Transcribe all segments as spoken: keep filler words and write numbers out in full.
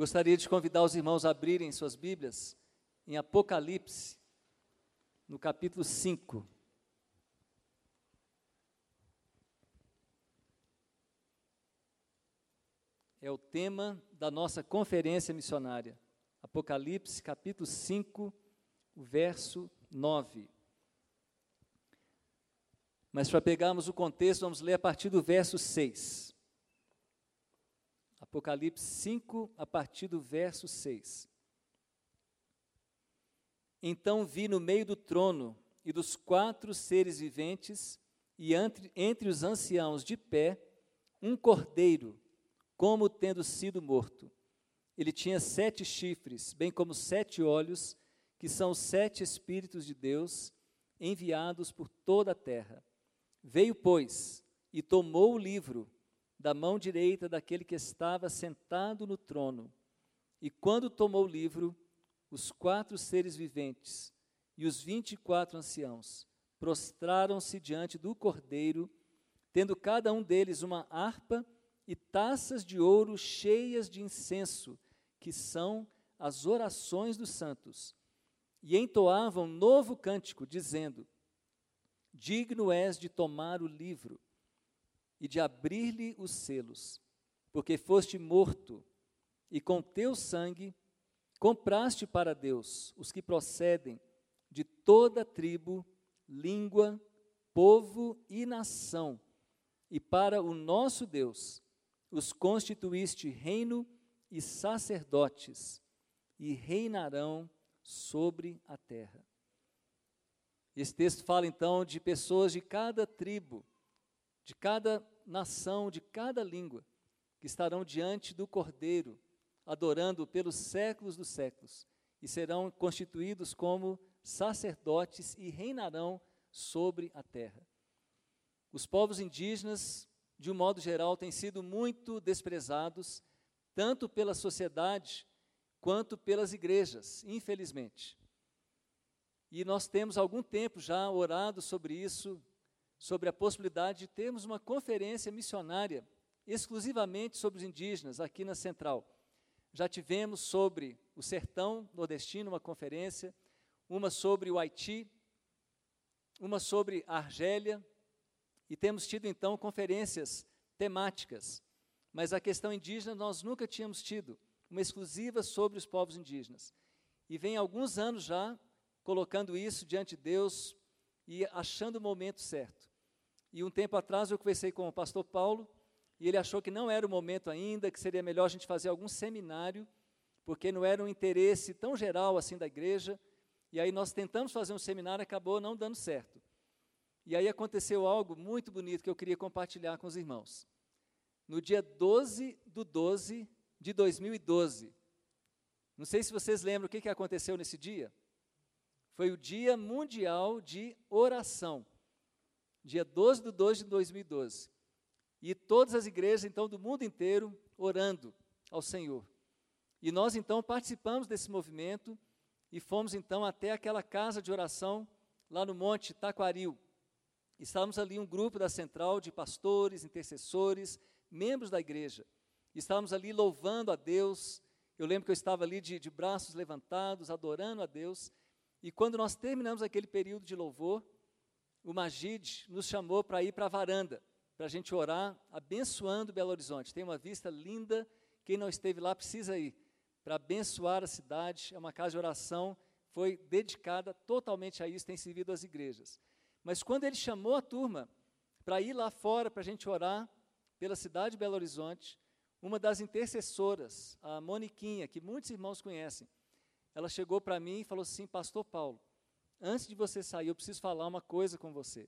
Gostaria de convidar os irmãos a abrirem suas Bíblias em Apocalipse, no capítulo cinco. É o tema da nossa conferência missionária. Apocalipse, capítulo cinco, o verso nove. Mas para pegarmos o contexto, vamos ler a partir do verso seis. Apocalipse cinco, a partir do verso seis. Então vi no meio do trono e dos quatro seres viventes, e entre, entre os anciãos de pé, um cordeiro, como tendo sido morto. Ele tinha sete chifres, bem como sete olhos, que são os sete Espíritos de Deus, enviados por toda a terra. Veio, pois, e tomou o livro da mão direita daquele que estava sentado no trono. E quando tomou o livro, os quatro seres viventes e os vinte e quatro anciãos prostraram-se diante do Cordeiro, tendo cada um deles uma harpa e taças de ouro cheias de incenso, que são as orações dos santos. E entoavam novo cântico, dizendo: digno és de tomar o livro e de abrir-lhe os selos, porque foste morto, e com teu sangue compraste para Deus os que procedem de toda tribo, língua, povo e nação, e para o nosso Deus os constituíste reino e sacerdotes, e reinarão sobre a terra. Esse texto fala então de pessoas de cada tribo, de cada nação, de cada língua, que estarão diante do Cordeiro, adorando pelos séculos dos séculos, e serão constituídos como sacerdotes e reinarão sobre a terra. Os povos indígenas, de um modo geral, têm sido muito desprezados, tanto pela sociedade quanto pelas igrejas, infelizmente. E nós temos algum tempo já orado sobre isso, sobre a possibilidade de termos uma conferência missionária exclusivamente sobre os indígenas aqui na Central. Já tivemos sobre o sertão nordestino uma conferência, uma sobre o Haiti, uma sobre a Argélia, e temos tido então conferências temáticas, mas a questão indígena nós nunca tínhamos tido, uma exclusiva sobre os povos indígenas. E vem alguns anos já colocando isso diante de Deus e achando o momento certo. E um tempo atrás eu conversei com o pastor Paulo, e ele achou que não era o momento ainda, que seria melhor a gente fazer algum seminário, porque não era um interesse tão geral assim da igreja, e aí nós tentamos fazer um seminário, acabou não dando certo. E aí aconteceu algo muito bonito que eu queria compartilhar com os irmãos. No dia doze de doze de dois mil e doze, não sei se vocês lembram o que, que aconteceu nesse dia, foi o Dia Mundial de Oração, dia doze de doze de dois mil e doze, e todas as igrejas, então, do mundo inteiro, orando ao Senhor. E nós, então, participamos desse movimento e fomos, então, até aquela casa de oração, lá no Monte Taquaril. Estávamos ali um grupo da Central de pastores, intercessores, membros da igreja. Estávamos ali louvando a Deus. Eu lembro que eu estava ali de, de braços levantados, adorando a Deus. E quando nós terminamos aquele período de louvor, o Magid nos chamou para ir para a varanda, para a gente orar, abençoando Belo Horizonte. Tem uma vista linda, quem não esteve lá precisa ir, para abençoar a cidade. É uma casa de oração, foi dedicada totalmente a isso, tem servido às igrejas. Mas quando ele chamou a turma para ir lá fora, para a gente orar pela cidade de Belo Horizonte, uma das intercessoras, a Moniquinha, que muitos irmãos conhecem, ela chegou para mim e falou assim: pastor Paulo, antes de você sair, eu preciso falar uma coisa com você.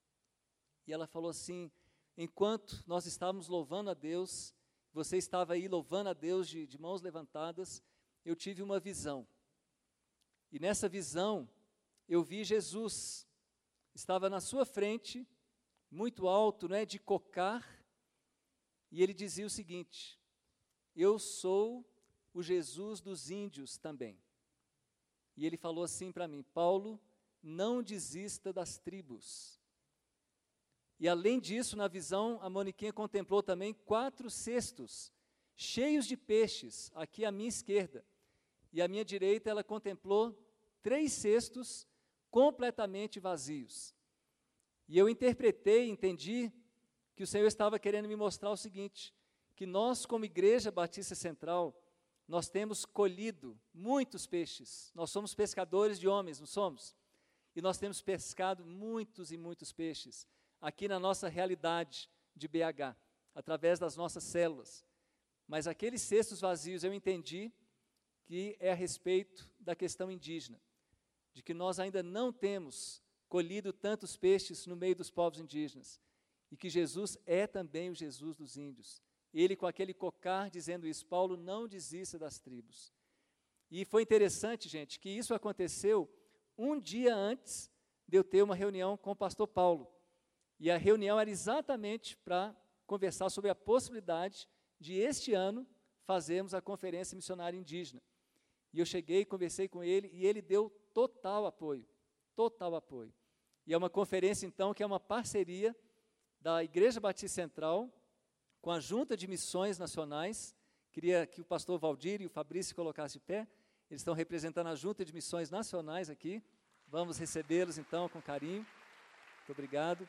E ela falou assim: enquanto nós estávamos louvando a Deus, você estava aí louvando a Deus de, de mãos levantadas, eu tive uma visão. E nessa visão, eu vi Jesus, estava na sua frente, muito alto, né, de cocar, e ele dizia o seguinte: eu sou o Jesus dos índios também. E ele falou assim para mim: Paulo, não desista das tribos. E além disso, na visão, a Moniquinha contemplou também quatro cestos cheios de peixes, aqui à minha esquerda. E à minha direita ela contemplou três cestos completamente vazios. E eu interpretei, entendi que o Senhor estava querendo me mostrar o seguinte, que nós, como Igreja Batista Central, nós temos colhido muitos peixes. Nós somos pescadores de homens, não somos? E nós temos pescado muitos e muitos peixes aqui na nossa realidade de B H, através das nossas células. Mas aqueles cestos vazios eu entendi que é a respeito da questão indígena, de que nós ainda não temos colhido tantos peixes no meio dos povos indígenas, e que Jesus é também o Jesus dos índios. Ele com aquele cocar dizendo isso, Paulo não desista das tribos. E foi interessante, gente, que isso aconteceu um dia antes de eu ter uma reunião com o pastor Paulo. E a reunião era exatamente para conversar sobre a possibilidade de este ano fazermos a conferência missionária indígena. E eu cheguei, conversei com ele e ele deu total apoio, total apoio. E é uma conferência, então, que é uma parceria da Igreja Batista Central com a Junta de Missões Nacionais. Queria que o pastor Valdir e o Fabrício colocassem de pé. Eles estão representando a Junta de Missões Nacionais aqui. Vamos recebê-los, então, com carinho. Muito obrigado.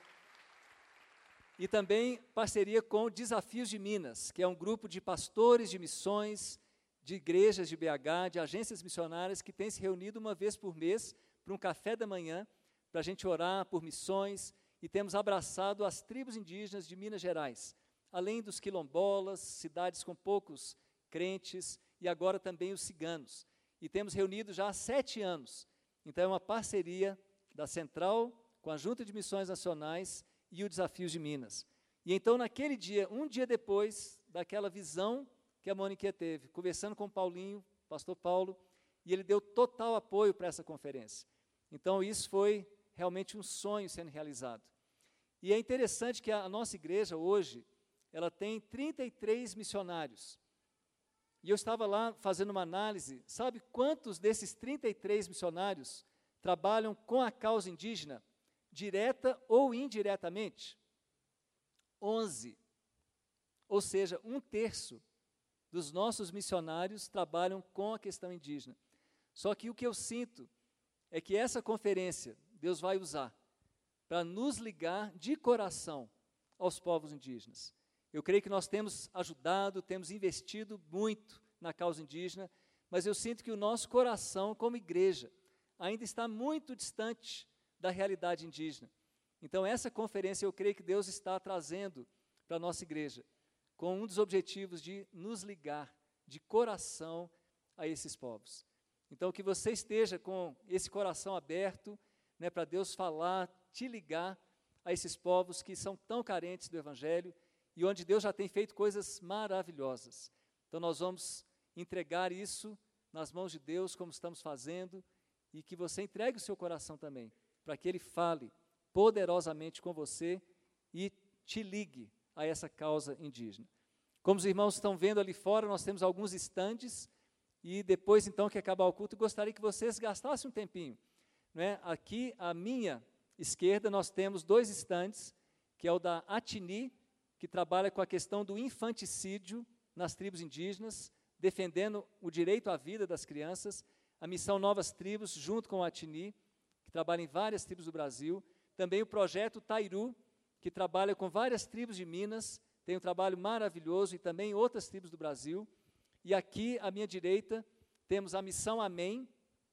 E também parceria com Desafios de Minas, que é um grupo de pastores de missões, de igrejas de B H, de agências missionárias, que tem se reunido uma vez por mês para um café da manhã, para a gente orar por missões, e temos abraçado as tribos indígenas de Minas Gerais, além dos quilombolas, cidades com poucos crentes, e agora também os ciganos. E temos reunido já há sete anos. Então é uma parceria da Central com a Junta de Missões Nacionais e o Desafios de Minas. E então naquele dia, um dia depois daquela visão que a Mônica teve, conversando com o Paulinho, pastor Paulo, e ele deu total apoio para essa conferência. Então isso foi realmente um sonho sendo realizado. E é interessante que a nossa igreja hoje, ela tem trinta e três missionários. E eu estava lá fazendo uma análise, sabe quantos desses trinta e três missionários trabalham com a causa indígena, direta ou indiretamente? onze. Ou seja, um terço dos nossos missionários trabalham com a questão indígena. Só que o que eu sinto é que essa conferência Deus vai usar para nos ligar de coração aos povos indígenas. Eu creio que nós temos ajudado, temos investido muito na causa indígena, mas eu sinto que o nosso coração, como igreja, ainda está muito distante da realidade indígena. Então, essa conferência, eu creio que Deus está trazendo para a nossa igreja, com um dos objetivos de nos ligar de coração a esses povos. Então, que você esteja com esse coração aberto, né, para Deus falar, te ligar a esses povos que são tão carentes do Evangelho e onde Deus já tem feito coisas maravilhosas. Então, nós vamos entregar isso nas mãos de Deus, como estamos fazendo, e que você entregue o seu coração também, para que Ele fale poderosamente com você e te ligue a essa causa indígena. Como os irmãos estão vendo ali fora, nós temos alguns estandes, e depois, então, que acabar o culto, eu gostaria que vocês gastassem um tempinho. Não é? Aqui, à minha esquerda, nós temos dois estandes, que é o da Atini, que trabalha com a questão do infanticídio nas tribos indígenas, defendendo o direito à vida das crianças, a missão Novas Tribos, junto com a Atini, que trabalha em várias tribos do Brasil, também o projeto Tairu, que trabalha com várias tribos de Minas, tem um trabalho maravilhoso, e também outras tribos do Brasil. E aqui, à minha direita, temos a missão Amém,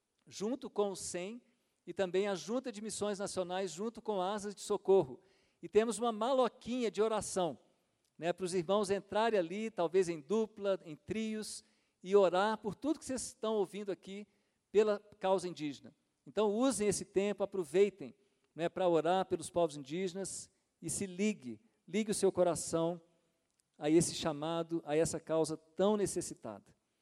junto com o S E M, e também a Junta de Missões Nacionais, junto com Asas de Socorro. E temos uma maloquinha de oração, né, para os irmãos entrarem ali, talvez em dupla, em trios, e orar por tudo que vocês estão ouvindo aqui, pela causa indígena. Então, usem esse tempo, aproveitem, né, para orar pelos povos indígenas, e se ligue, ligue o seu coração a esse chamado, a essa causa tão necessitada.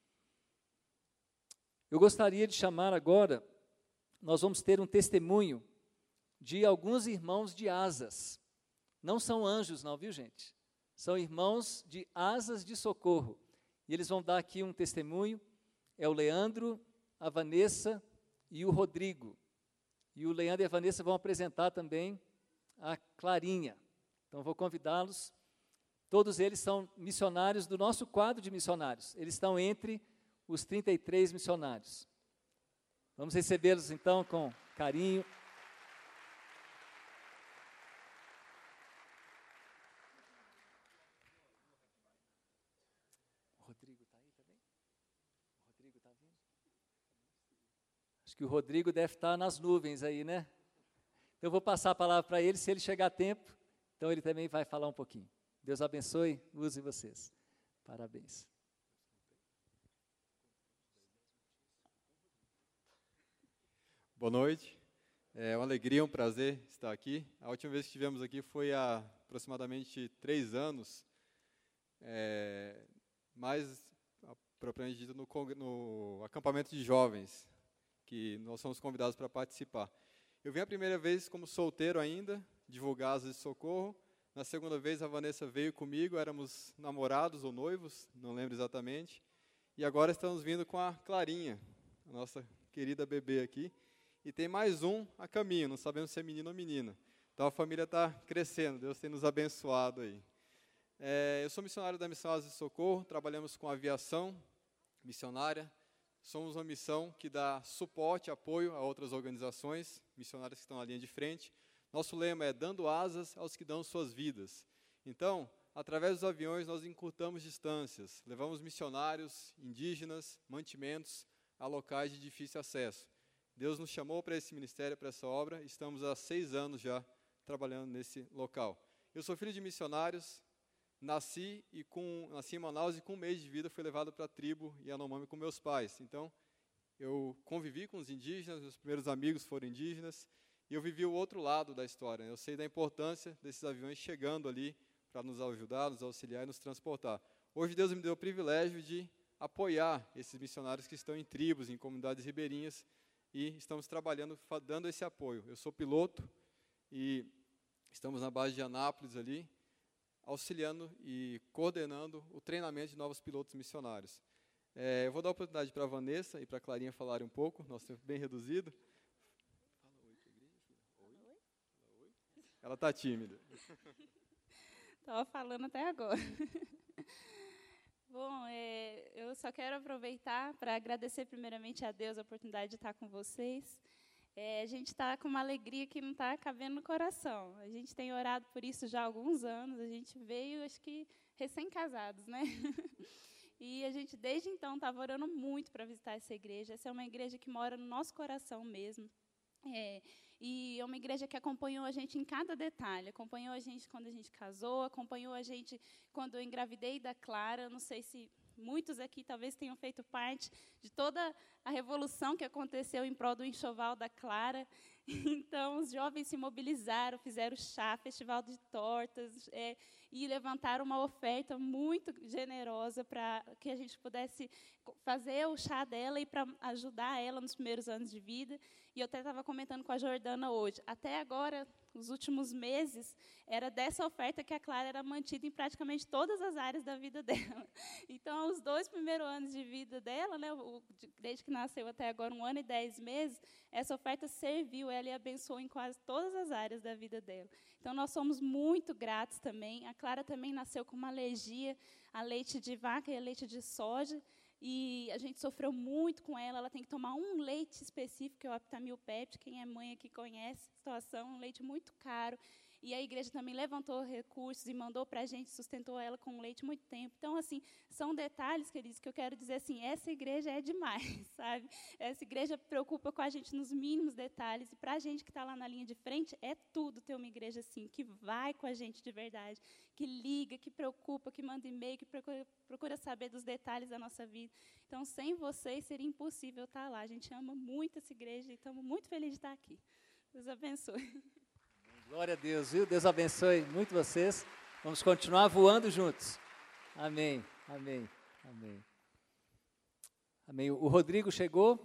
Eu gostaria de chamar agora, nós vamos ter um testemunho de alguns irmãos de Asas. Não são anjos não, viu gente? São irmãos de Asas de Socorro. E eles vão dar aqui um testemunho, é o Leandro, a Vanessa e o Rodrigo. E o Leandro e a Vanessa vão apresentar também a Clarinha. Então, vou convidá-los Todos eles são missionários do nosso quadro de missionários. Eles estão entre os trinta e três missionários. Vamos recebê-los então com carinho. O Rodrigo está aí também? O Rodrigo está vindo? Acho que o Rodrigo deve estar nas nuvens aí, né? Então eu vou passar a palavra para ele, se ele chegar a tempo, então ele também vai falar um pouquinho. Deus abençoe, use vocês. Parabéns. Boa noite. É uma alegria, um prazer estar aqui. A última vez que estivemos aqui foi há aproximadamente três anos, é, mais propriamente dito no, no acampamento de jovens, que nós somos convidados para participar. Eu vim a primeira vez como solteiro ainda, divulgar asas de socorro. Na segunda vez, a Vanessa veio comigo, éramos namorados ou noivos, não lembro exatamente. E agora estamos vindo com a Clarinha, a nossa querida bebê aqui. E tem mais um a caminho, não sabemos se é menino ou menina. Então a família está crescendo, Deus tem nos abençoado aí. É, eu sou missionário da Missão Asas de Socorro, trabalhamos com aviação missionária. Somos uma missão que dá suporte, apoio a outras organizações, missionárias que estão na linha de frente. Nosso lema é dando asas aos que dão suas vidas. Então, através dos aviões, nós encurtamos distâncias, levamos missionários, indígenas, mantimentos a locais de difícil acesso. Deus nos chamou para esse ministério, para essa obra, e estamos há seis anos já trabalhando nesse local. Eu sou filho de missionários, nasci, e com, nasci em Manaus e com um mês de vida fui levado para a tribo Yanomami com meus pais. Então, eu convivi com os indígenas, meus primeiros amigos foram indígenas, e eu vivi o outro lado da história. Eu sei da importância desses aviões chegando ali para nos ajudar, nos auxiliar e nos transportar. Hoje Deus me deu o privilégio de apoiar esses missionários que estão em tribos, em comunidades ribeirinhas, e estamos trabalhando, dando esse apoio. Eu sou piloto e estamos na base de Anápolis ali, auxiliando e coordenando o treinamento de novos pilotos missionários. É, eu vou dar a oportunidade para a Vanessa e para a Clarinha falarem um pouco, nosso tempo bem reduzido. Ela está tímida. Estava falando até agora. Bom, é, eu só quero aproveitar para agradecer primeiramente a Deus a oportunidade de estar com vocês. É, a gente está com uma alegria que não está cabendo no coração. A gente tem orado por isso já há alguns anos. A gente veio, acho que, recém-casados, né? E a gente, desde então, estava orando muito para visitar essa igreja. Essa é uma igreja que mora no nosso coração mesmo. É, e é uma igreja que acompanhou a gente em cada detalhe, acompanhou a gente quando a gente casou, acompanhou a gente quando eu engravidei da Clara. Não sei se muitos aqui talvez tenham feito parte de toda a revolução que aconteceu em prol do enxoval da Clara. Então, os jovens se mobilizaram, fizeram chá, festival de tortas, é, e levantaram uma oferta muito generosa para que a gente pudesse fazer o chá dela e para ajudar ela nos primeiros anos de vida. E eu até estava comentando com a Jordana hoje, até agora, os últimos meses, era dessa oferta que a Clara era mantida em praticamente todas as áreas da vida dela. Então, os dois primeiros anos de vida dela, né, o, desde que nasceu até agora, um ano e dez meses, essa oferta serviu ela e abençoou em quase todas as áreas da vida dela. Então, nós somos muito gratos também. A Clara também nasceu com uma alergia a leite de vaca e a leite de soja, e a gente sofreu muito com ela. Ela tem que tomar um leite específico, que é o Aptamil Pepti. Quem é mãe aqui conhece a situação, um leite muito caro. E a igreja também levantou recursos e mandou para a gente, sustentou ela com leite muito tempo. Então, assim, são detalhes, queridos, que eu quero dizer assim, essa igreja é demais, sabe? Essa igreja preocupa com a gente nos mínimos detalhes, e para a gente que está lá na linha de frente, é tudo ter uma igreja assim, que vai com a gente de verdade, que liga, que preocupa, que manda e-mail, que procura, procura saber dos detalhes da nossa vida. Então, sem vocês, seria impossível estar lá. A gente ama muito essa igreja e estamos muito felizes de estar aqui. Deus abençoe. Glória a Deus, viu? Deus abençoe muito vocês. Vamos continuar voando juntos. Amém, amém, amém. Amém. O Rodrigo chegou?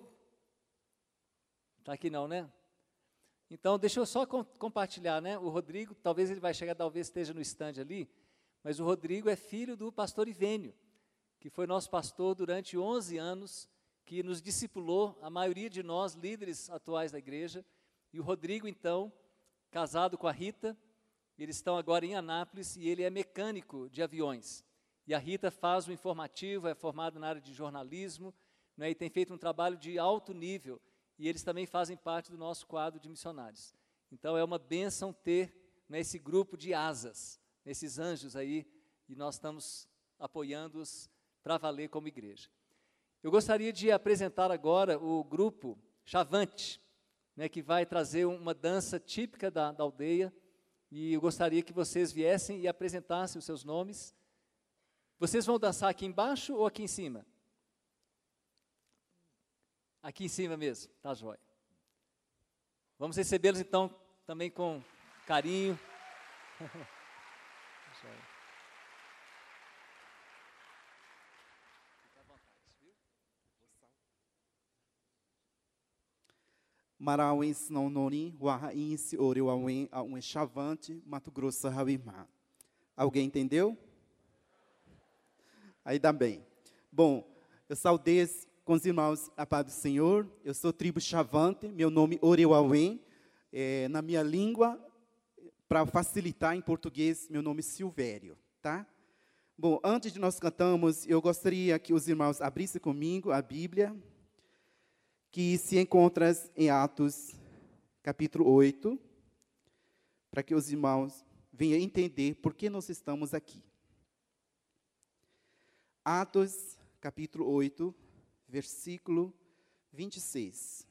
Está aqui não, né? Então, deixa eu só com, compartilhar, né? O Rodrigo, talvez ele vai chegar, talvez esteja no stand ali, mas o Rodrigo é filho do pastor Ivênio, que foi nosso pastor durante onze anos, que nos discipulou, a maioria de nós, líderes atuais da igreja. E o Rodrigo, então, casado com a Rita, Eles estão agora em Anápolis e ele é mecânico de aviões. E a Rita faz o informativo, é formada na área de jornalismo, né, e tem feito um trabalho de alto nível. E eles também fazem parte do nosso quadro de missionários. Então, é uma bênção ter, né, esse grupo de asas, esses anjos aí, e nós estamos apoiando-os para valer como igreja. Eu gostaria de apresentar agora o grupo Chavante, né, que vai trazer uma dança típica da, da aldeia, e eu gostaria que vocês viessem e apresentassem os seus nomes. Vocês vão dançar aqui embaixo ou aqui em cima? Aqui em cima mesmo, tá jóia. Vamos recebê-los então também com carinho. Marauens não noni, Wahains, Oreuauen, Auen Chavante, Mato Grosso, Rauimá. Alguém entendeu? Aí dá bem. Bom, eu saudei com os irmãos a paz do Senhor. Eu sou tribo Chavante, meu nome Oreuauen. É, na minha língua, para facilitar em português, meu nome é Silvério, tá? Bom, antes de nós cantarmos, eu gostaria que os irmãos abrissem comigo a Bíblia, que se encontra em Atos, capítulo oito, para que os irmãos venham entender por que nós estamos aqui. Atos, capítulo oito, versículo vinte e seis.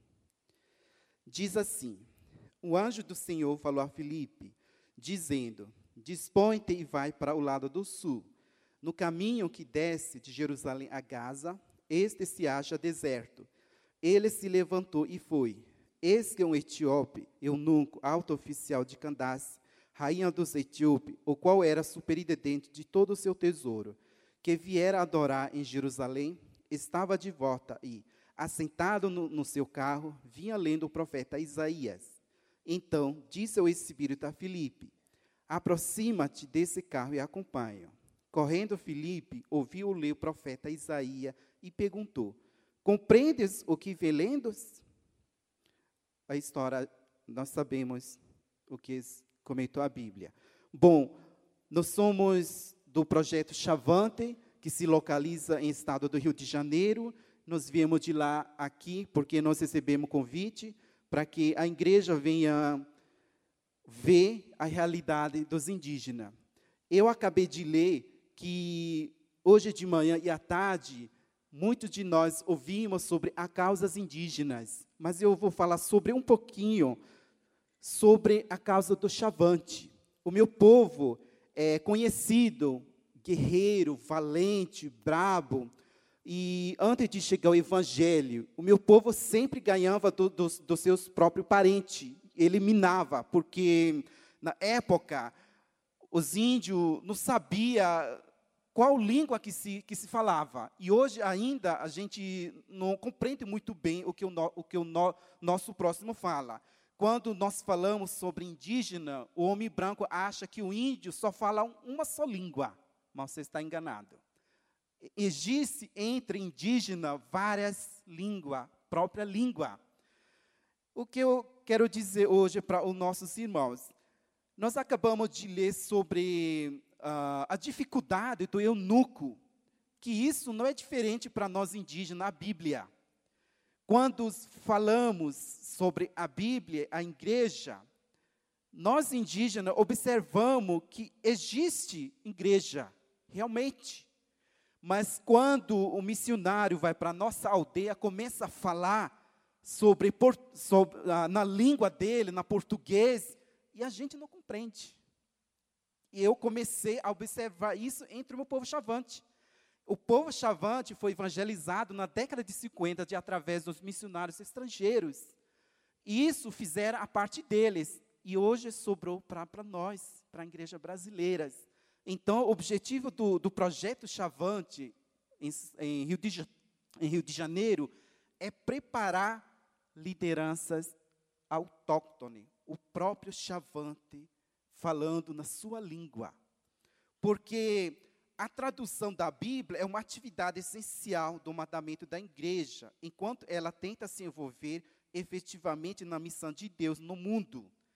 Diz assim: o anjo do Senhor falou a Filipe, dizendo: dispõe-te e vai para o lado do sul. No caminho que desce de Jerusalém a Gaza, este se acha deserto. Ele se levantou e foi. Eis que um etíope, eunuco, alto oficial de Candace, rainha dos etíopes, o qual era superintendente de todo o seu tesouro, que viera adorar em Jerusalém, estava de volta e, assentado no, no seu carro, vinha lendo o profeta Isaías. Então, disse o Espírito a Filipe: aproxima-te desse carro e acompanha. Correndo Filipe, ouviu ler o profeta Isaías e perguntou: compreendes o que vê lendo? A história, nós sabemos o que comentou a Bíblia. Bom, nós somos do projeto Chavante, que se localiza em estado do Rio de Janeiro. Nós viemos de lá aqui, porque nós recebemos convite para que a igreja venha ver a realidade dos indígenas. Eu acabei de ler que hoje de manhã e à tarde, muitos de nós ouvimos sobre as causas indígenas, mas eu vou falar sobre um pouquinho sobre a causa do Chavante. O meu povo é conhecido, guerreiro, valente, brabo, e antes de chegar o evangelho, o meu povo sempre ganhava do, dos, dos seus próprios parentes, eliminava, porque na época os índios não sabiam qual língua que se, que se falava. E hoje ainda a gente não compreende muito bem o que o, no, o, que o no, nosso próximo fala. Quando nós falamos sobre indígena, o homem branco acha que o índio só fala uma só língua, mas você está enganado. Existe entre indígena várias línguas, própria língua. O que eu quero dizer hoje para os nossos irmãos? Nós acabamos de ler sobre Uh, a dificuldade do eunuco, que isso não é diferente para nós indígenas, a Bíblia. Quando falamos sobre a Bíblia, a igreja, nós indígenas observamos que existe igreja, realmente. Mas quando o missionário vai para a nossa aldeia, começa a falar sobre, sobre uh, na língua dele, na português, e a gente não compreende. E eu comecei a observar isso entre o meu povo Chavante. O povo Chavante foi evangelizado na década de cinquenta, de, através dos missionários estrangeiros. E isso fizeram a parte deles. E hoje sobrou para nós, para a igreja brasileira. Então, o objetivo do, do projeto Chavante, em, em, Rio de, em Rio de Janeiro, é preparar lideranças autóctones. O próprio Chavante falando na sua língua, porque a tradução da Bíblia é uma atividade essencial do mandamento da igreja, enquanto ela tenta se envolver efetivamente na missão de Deus no mundo.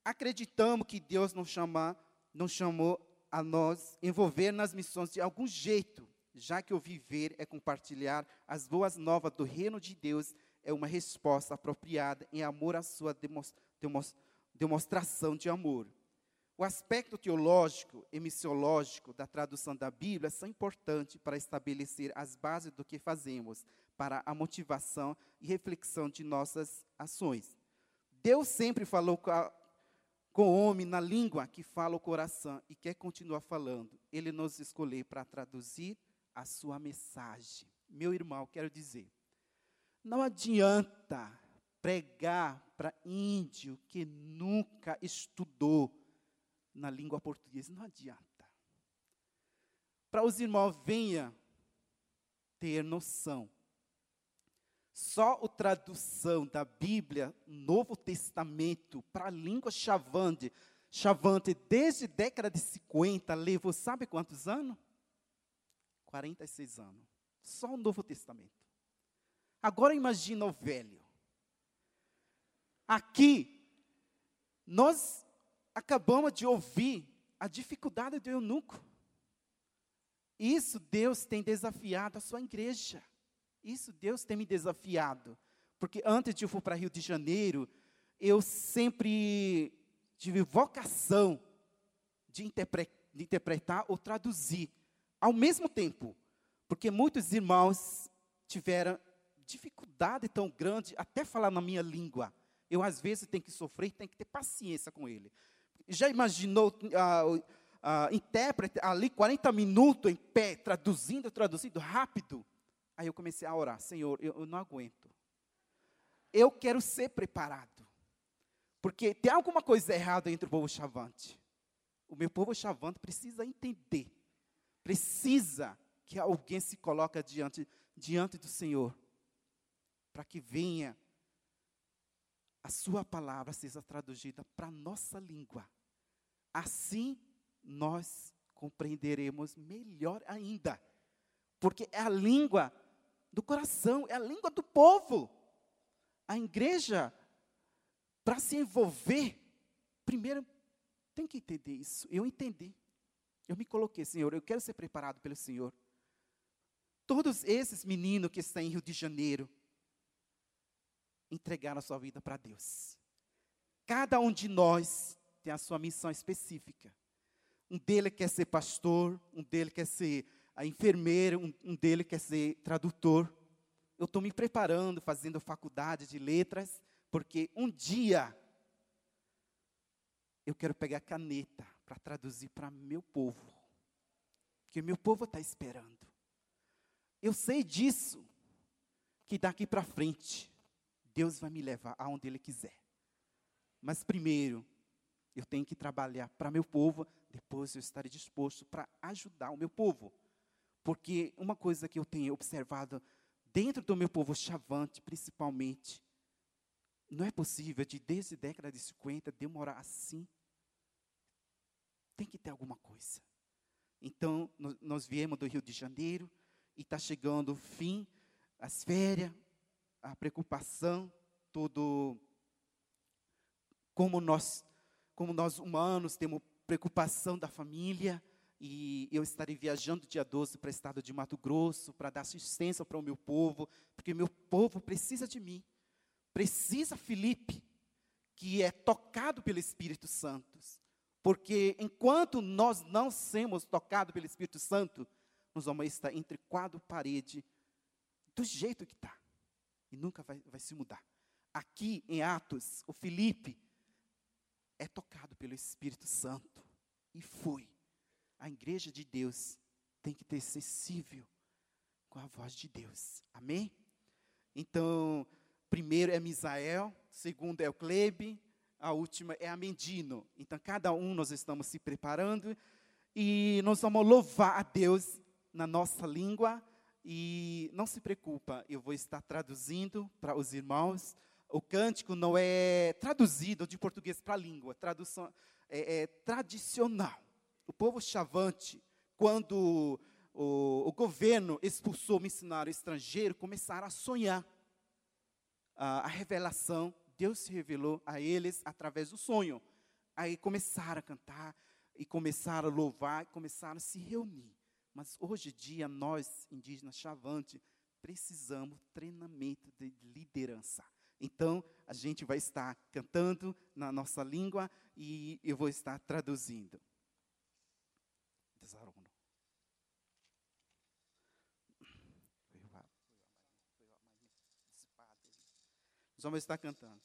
acreditamos que Deus nos, chama, nos chamou a nós envolver nas missões de algum jeito, já que o viver é compartilhar as boas novas do reino de Deus, é uma resposta apropriada em amor à sua demonstração de amor. O aspecto teológico e missiológico da tradução da Bíblia são importantes para estabelecer as bases do que fazemos, para a motivação e reflexão de nossas ações. Deus sempre falou com, a, com o homem na língua que fala o coração e quer continuar falando. Ele nos escolheu para traduzir a sua mensagem. Meu irmão, quero dizer, não adianta pregar para índio que nunca estudou na língua portuguesa, não adianta. Para os irmãos, venha ter noção. Só a tradução da Bíblia, Novo Testamento, para a língua chavante, chavante desde a década de cinquenta, levou sabe quantos anos? quarenta e seis anos. Só o Novo Testamento. Agora imagina o velho. Aqui, nós acabamos de ouvir a dificuldade do eunuco. Isso Deus tem desafiado a sua igreja. Isso Deus tem me desafiado. Porque antes de eu for para Rio de Janeiro, eu sempre tive vocação de, interpre- de interpretar ou traduzir ao mesmo tempo. Porque muitos irmãos tiveram dificuldade tão grande até falar na minha língua. Eu, às vezes, tenho que sofrer, tenho que ter paciência com ele. Já imaginou uh, uh, intérprete ali quarenta minutos em pé, traduzindo, traduzindo rápido? Aí eu comecei a orar, Senhor, eu, eu não aguento. Eu quero ser preparado. Porque tem alguma coisa errada entre o povo chavante. O meu povo chavante precisa entender. Precisa que alguém se coloque diante, diante do Senhor. Para que venha a sua palavra seja traduzida para a nossa língua. Assim, nós compreenderemos melhor ainda. Porque é a língua do coração, é a língua do povo. A igreja, para se envolver, primeiro tem que entender isso. Eu entendi. Eu me coloquei, Senhor, eu quero ser preparado pelo Senhor. Todos esses meninos que estão em Rio de Janeiro, entregaram a sua vida para Deus. Cada um de nós tem a sua missão específica. Um deles quer ser pastor, um deles quer ser a enfermeiro, um, um deles quer ser tradutor. Eu estou me preparando, fazendo faculdade de letras, porque um dia eu quero pegar caneta para traduzir para meu povo. Porque meu povo está esperando. Eu sei disso, que daqui para frente, Deus vai me levar aonde Ele quiser. Mas primeiro, eu tenho que trabalhar para meu povo, depois eu estarei disposto para ajudar o meu povo. Porque uma coisa que eu tenho observado dentro do meu povo chavante, principalmente, não é possível de desde a década de cinquenta demorar assim. Tem que ter alguma coisa. Então, nós, nós viemos do Rio de Janeiro e está chegando o fim, as férias, a preocupação, todo como nós, como nós humanos temos preocupação da família, e eu estarei viajando dia doze para o estado de Mato Grosso, para dar assistência para o meu povo, porque meu povo precisa de mim, precisa Felipe, que é tocado pelo Espírito Santo, porque enquanto nós não sermos tocados pelo Espírito Santo, nós vamos estar entre quatro paredes, do jeito que está. E nunca vai, vai se mudar. Aqui em Atos, o Felipe é tocado pelo Espírito Santo. E foi. A igreja de Deus tem que ter sensível com a voz de Deus. Amém? Então, primeiro é Misael, segundo é o Clebe, a última é a Mendino. Então, cada um nós estamos se preparando e nós vamos louvar a Deus na nossa língua. E não se preocupa, eu vou estar traduzindo para os irmãos. O cântico não é traduzido de português para a língua, tradução é, é tradicional. O povo chavante, quando o, o governo expulsou o missionário estrangeiro, começaram a sonhar. A, a revelação, Deus se revelou a eles através do sonho. Aí começaram a cantar, e começaram a louvar, e começaram a se reunir. Mas hoje em dia, nós, indígenas Chavante, precisamos de treinamento de liderança. Então, a gente vai estar cantando na nossa língua e eu vou estar traduzindo. Nós vamos estar cantando.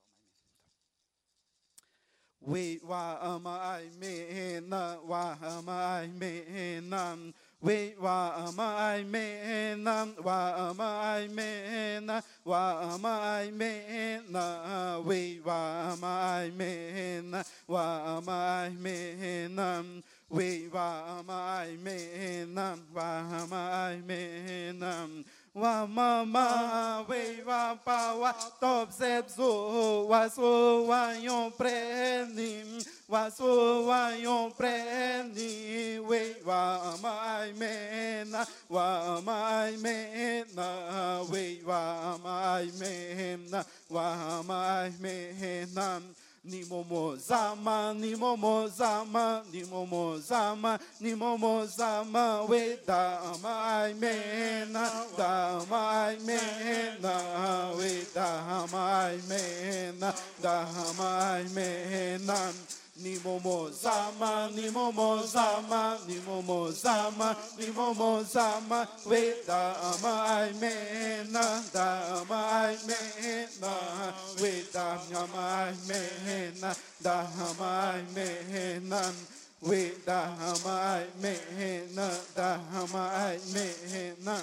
We wa ama ai me na wa ama ai me na we wa ama ai me na wa ama ai me na wa ama ai me na we wa ama ai me na wa ama ai me na we wa ama ai me na wa ama ai me na wa mama we wa pa wa top zebzo wa so wa yon preni wa so wa yon preni we wa mai mena wa mai mena we wa mai mena wa mai mena ni momo zama ni momo zama ni momo zama ni momo zama we da mai mena da mai mena we da mai mena da mai mena ni momo zama ni momo zama ni momo zama ni momo zama we da mai mena da mai mena we da mai mena da mai mena we da mai mena da mai mena.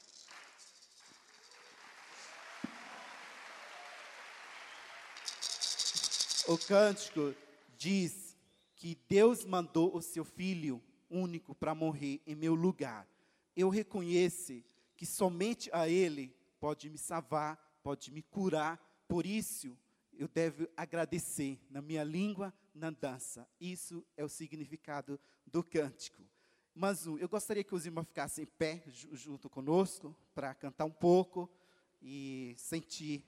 O cântico diz que Deus mandou o seu Filho único para morrer em meu lugar. Eu reconheço que somente a Ele pode me salvar, pode me curar. Por isso, eu devo agradecer na minha língua, na dança. Isso é o significado do cântico. Mas eu gostaria que os irmãos ficassem em pé junto conosco para cantar um pouco e sentir.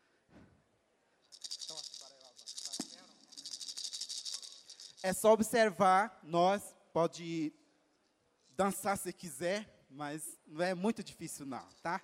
É só observar, nós pode dançar se quiser, mas não é muito difícil não, tá?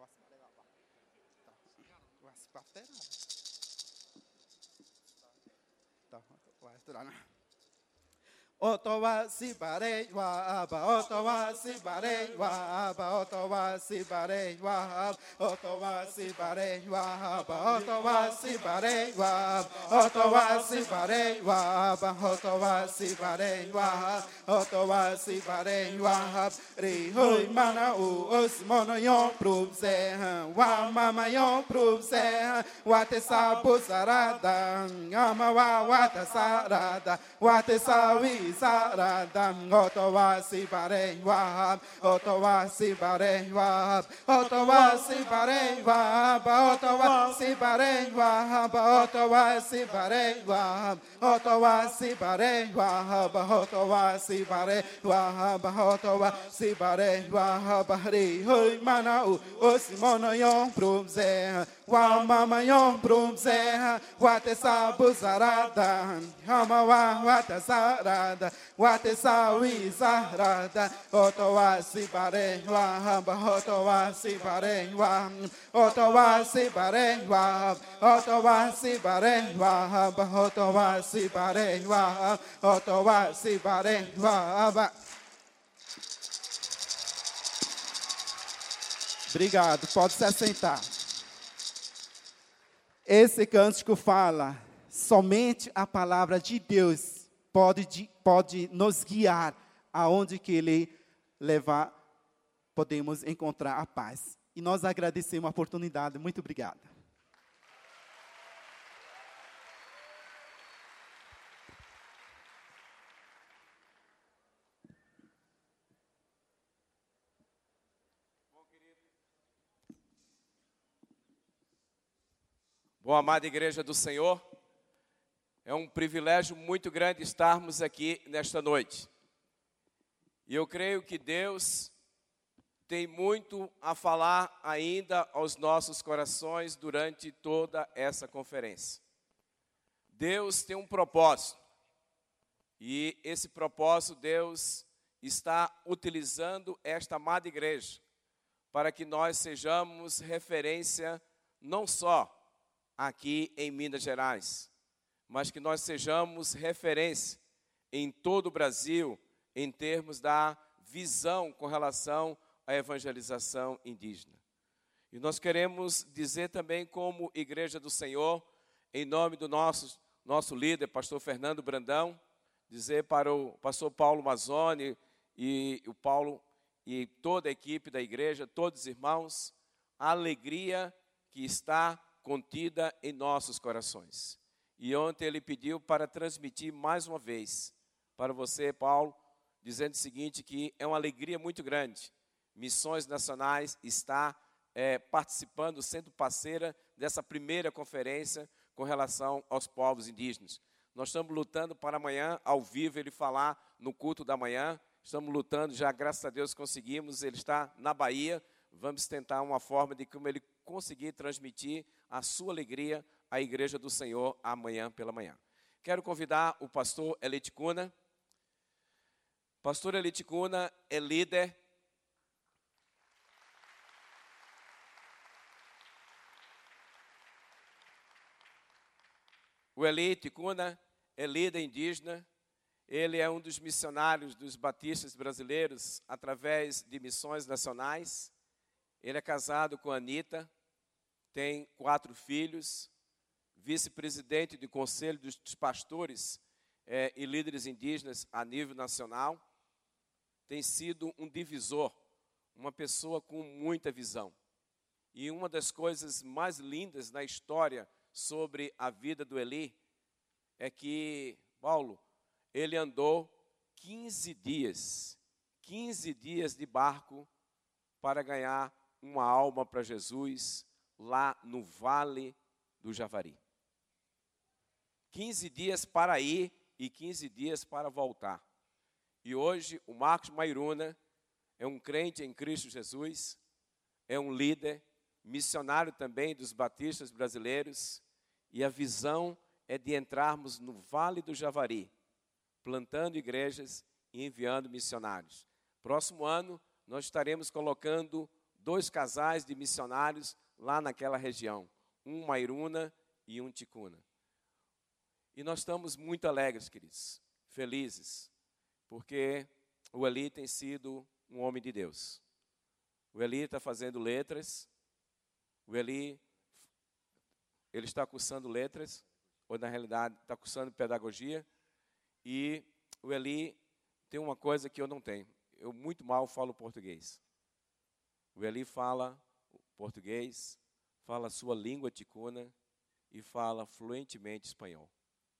Otowa si bare wa aba otowa si bare wa aba otowa si bare wa otowa si bare wa aba otowa si bare wa otowa si bare wa aba otowa si bare wa otowa si bare wa re hoi mana u os mono yon prubse wa mama yon prubse wa te sabu sarada ama wa wa te sarada wa te sawi sarada otowa si bare wa otowa si bare wa otowa si bare wa otowa si bare wa otowa si bare wa otowa si bare wa otowa si bare wa otowa si bare wa bahri hoi mana u osimono yon prumze wa mama yon prumze wa te sabu sarada ama wa wa te sarada Wate sawi zarada otowa si bare wa otowa si bare wa otowa si bare wa otowa si bare wa otowa si bare wa otowa si bare wa. Obrigado, pode se assentar. Esse cântico fala somente a palavra de Deus Pode, pode nos guiar aonde que Ele levar, podemos encontrar a paz. E nós agradecemos a oportunidade. Muito obrigado. Bom, amada igreja do Senhor, é um privilégio muito grande estarmos aqui nesta noite. E eu creio que Deus tem muito a falar ainda aos nossos corações durante toda essa conferência. Deus tem um propósito. E esse propósito, Deus está utilizando esta amada igreja para que nós sejamos referência não só aqui em Minas Gerais, mas que nós sejamos referência em todo o Brasil em termos da visão com relação à evangelização indígena. E nós queremos dizer também como Igreja do Senhor, em nome do nosso, nosso líder, pastor Fernando Brandão, dizer para o pastor Paulo Mazzoni e o Paulo e toda a equipe da igreja, todos os irmãos, a alegria que está contida em nossos corações. E ontem ele pediu para transmitir mais uma vez para você, Paulo, dizendo o seguinte, que é uma alegria muito grande. Missões Nacionais está é, participando, sendo parceira dessa primeira conferência com relação aos povos indígenas. Nós estamos lutando para amanhã, ao vivo, ele falar no culto da manhã. Estamos lutando, já graças a Deus conseguimos. Ele está na Bahia. Vamos tentar uma forma de como ele conseguir transmitir a sua alegria à Igreja do Senhor amanhã pela manhã. Quero convidar o pastor Eli Ticuna. Pastor Eli Ticuna é líder. O Eli Ticuna é líder indígena. Ele é um dos missionários dos batistas brasileiros através de missões nacionais. Ele é casado com a Anitta, tem quatro filhos, vice-presidente do Conselho dos Pastores eh, e Líderes Indígenas a nível nacional. Tem sido um divisor, uma pessoa com muita visão. E uma das coisas mais lindas na história sobre a vida do Eli é que, Paulo, ele andou quinze dias, quinze dias de barco para ganhar uma alma para Jesus lá no Vale do Javari. quinze dias para ir e quinze dias para voltar. E hoje o Marcos Mairuna é um crente em Cristo Jesus, é um líder, missionário também dos batistas brasileiros, e a visão é de entrarmos no Vale do Javari, plantando igrejas e enviando missionários. Próximo ano, nós estaremos colocando dois casais de missionários lá naquela região, um Mairuna e um Ticuna. E nós estamos muito alegres, queridos, felizes, porque o Eli tem sido um homem de Deus. O Eli está fazendo letras, o Eli ele está cursando letras, ou na realidade está cursando pedagogia, e o Eli tem uma coisa que eu não tenho. Eu muito mal falo português. O Eli fala português, fala a sua língua ticuna e fala fluentemente espanhol.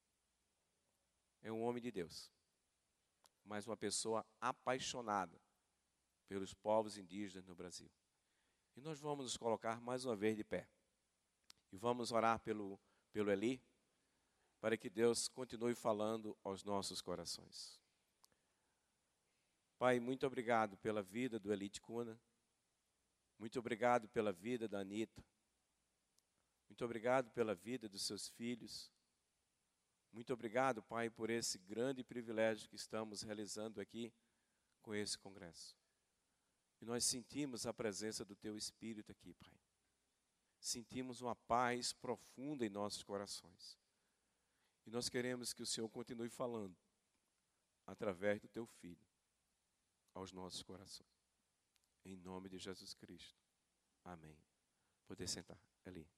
É um homem de Deus, mas uma pessoa apaixonada pelos povos indígenas no Brasil. E nós vamos nos colocar mais uma vez de pé. E vamos orar pelo, pelo Eli, para que Deus continue falando aos nossos corações. Pai, muito obrigado pela vida do Eli Ticuna. Muito obrigado pela vida da Anitta. Muito obrigado pela vida dos seus filhos. Muito obrigado, Pai, por esse grande privilégio que estamos realizando aqui com esse congresso. E nós sentimos a presença do Teu Espírito aqui, Pai. Sentimos uma paz profunda em nossos corações. E nós queremos que o Senhor continue falando através do Teu Filho aos nossos corações. Em nome de Jesus Cristo. Amém. Poder sentar ali.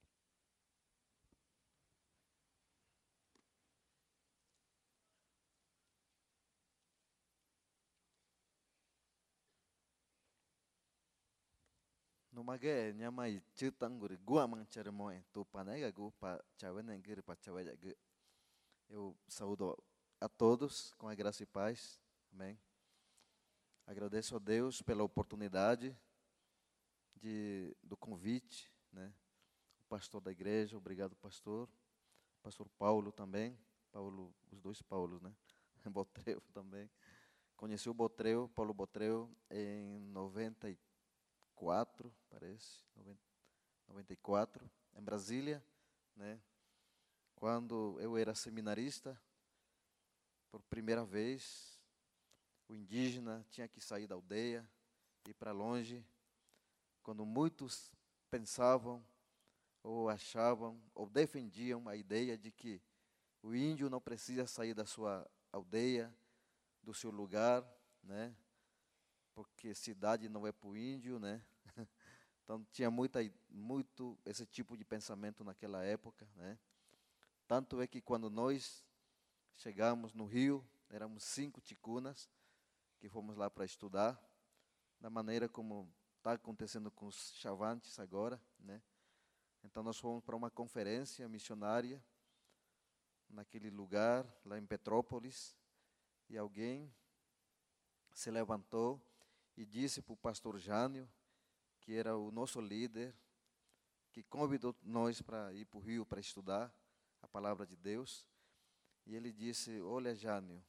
No mage nyamai chutang guri gua mang cermoe tu panega gu pa chawene guri pa chawaya gu. Eu saúdo a todos com a graça e paz. Amém. Agradeço a Deus pela oportunidade de, do convite, né? O pastor da igreja, obrigado pastor. Pastor Paulo também, Paulo, os dois Paulos, né? Botreu também. Conheci o Botreu, Paulo Botreu, em noventa e quatro, parece, noventa, noventa e quatro, em Brasília, né? Quando eu era seminarista, por primeira vez, o indígena tinha que sair da aldeia, ir para longe, quando muitos pensavam, ou achavam, ou defendiam a ideia de que o índio não precisa sair da sua aldeia, do seu lugar, né? Porque cidade não é para o índio, né? Então tinha muita, muito esse tipo de pensamento naquela época, né? Tanto é que quando nós chegamos no Rio, éramos cinco ticunas que fomos lá para estudar, da maneira como está acontecendo com os chavantes agora, né? Então nós fomos para uma conferência missionária naquele lugar, lá em Petrópolis, e alguém se levantou e disse para o pastor Jânio, que era o nosso líder, que convidou nós para ir para o Rio para estudar a palavra de Deus, e ele disse: olha, Jânio,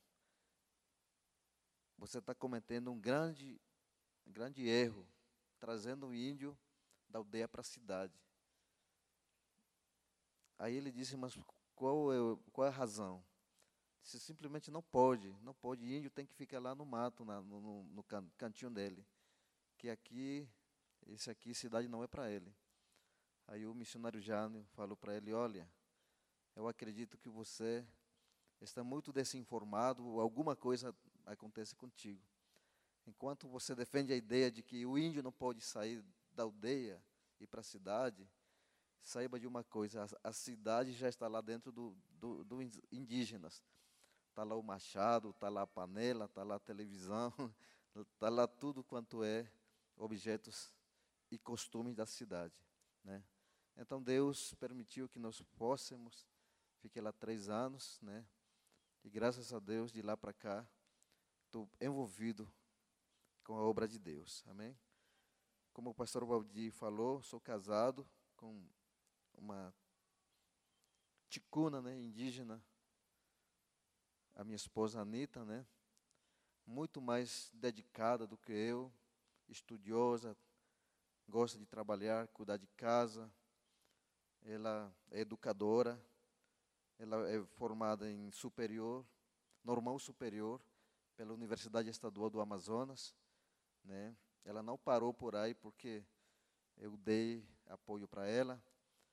você está cometendo um grande, um grande erro, trazendo o índio da aldeia para a cidade. Aí ele disse: mas qual é, qual é a razão? Disse: simplesmente não pode, não pode, índio tem que ficar lá no mato, na, no, no cantinho dele, que aqui, esse aqui, cidade não é para ele. Aí o missionário Jânio falou para ele: olha, eu acredito que você está muito desinformado, alguma coisa acontece contigo. Enquanto você defende a ideia de que o índio não pode sair da aldeia e ir para a cidade, saiba de uma coisa: a, a cidade já está lá dentro do, do, do indígenas. Está lá o machado, está lá a panela, está lá a televisão, está lá tudo quanto é objetos e costumes da cidade, né? Então Deus permitiu que nós fôssemos, fiquei lá três anos, né? E graças a Deus, de lá para cá, estou envolvido com a obra de Deus, amém? Como o pastor Valdir falou, sou casado com uma ticuna, né, indígena, a minha esposa Anita, né? Muito mais dedicada do que eu, estudiosa, gosta de trabalhar, cuidar de casa. Ela é educadora, ela é formada em superior, normal superior, pela Universidade Estadual do Amazonas, né? Ela não parou por aí porque eu dei apoio para ela.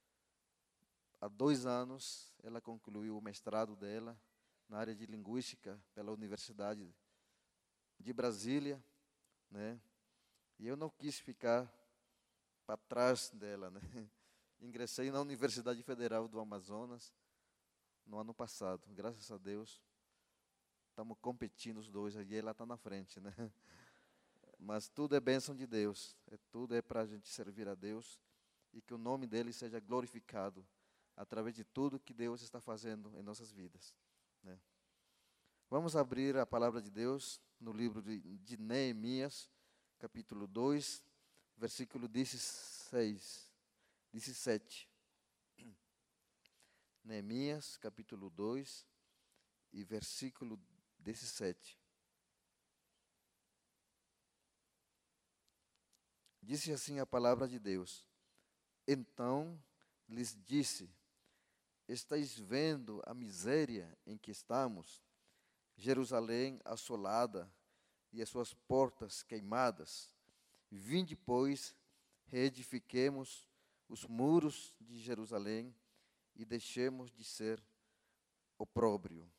Há dois anos ela concluiu o mestrado dela na área de linguística pela Universidade de Brasília, né? E eu não quis ficar para trás dela, né? Ingressei na Universidade Federal do Amazonas no ano passado. Graças a Deus, estamos competindo os dois, e ela está na frente, né? Mas tudo é bênção de Deus, é, tudo é para a gente servir a Deus e que o nome dele seja glorificado através de tudo que Deus está fazendo em nossas vidas, né? Vamos abrir a palavra de Deus no livro de, de Neemias, capítulo dois, versículo dezesseis, dezessete. Neemias, capítulo dois, e versículo dezessete. Disse assim a palavra de Deus: então lhes disse: estáis vendo a miséria em que estamos, Jerusalém assolada e as suas portas queimadas. Vinde, pois, reedifiquemos os muros de Jerusalém e deixemos de ser opróbrio.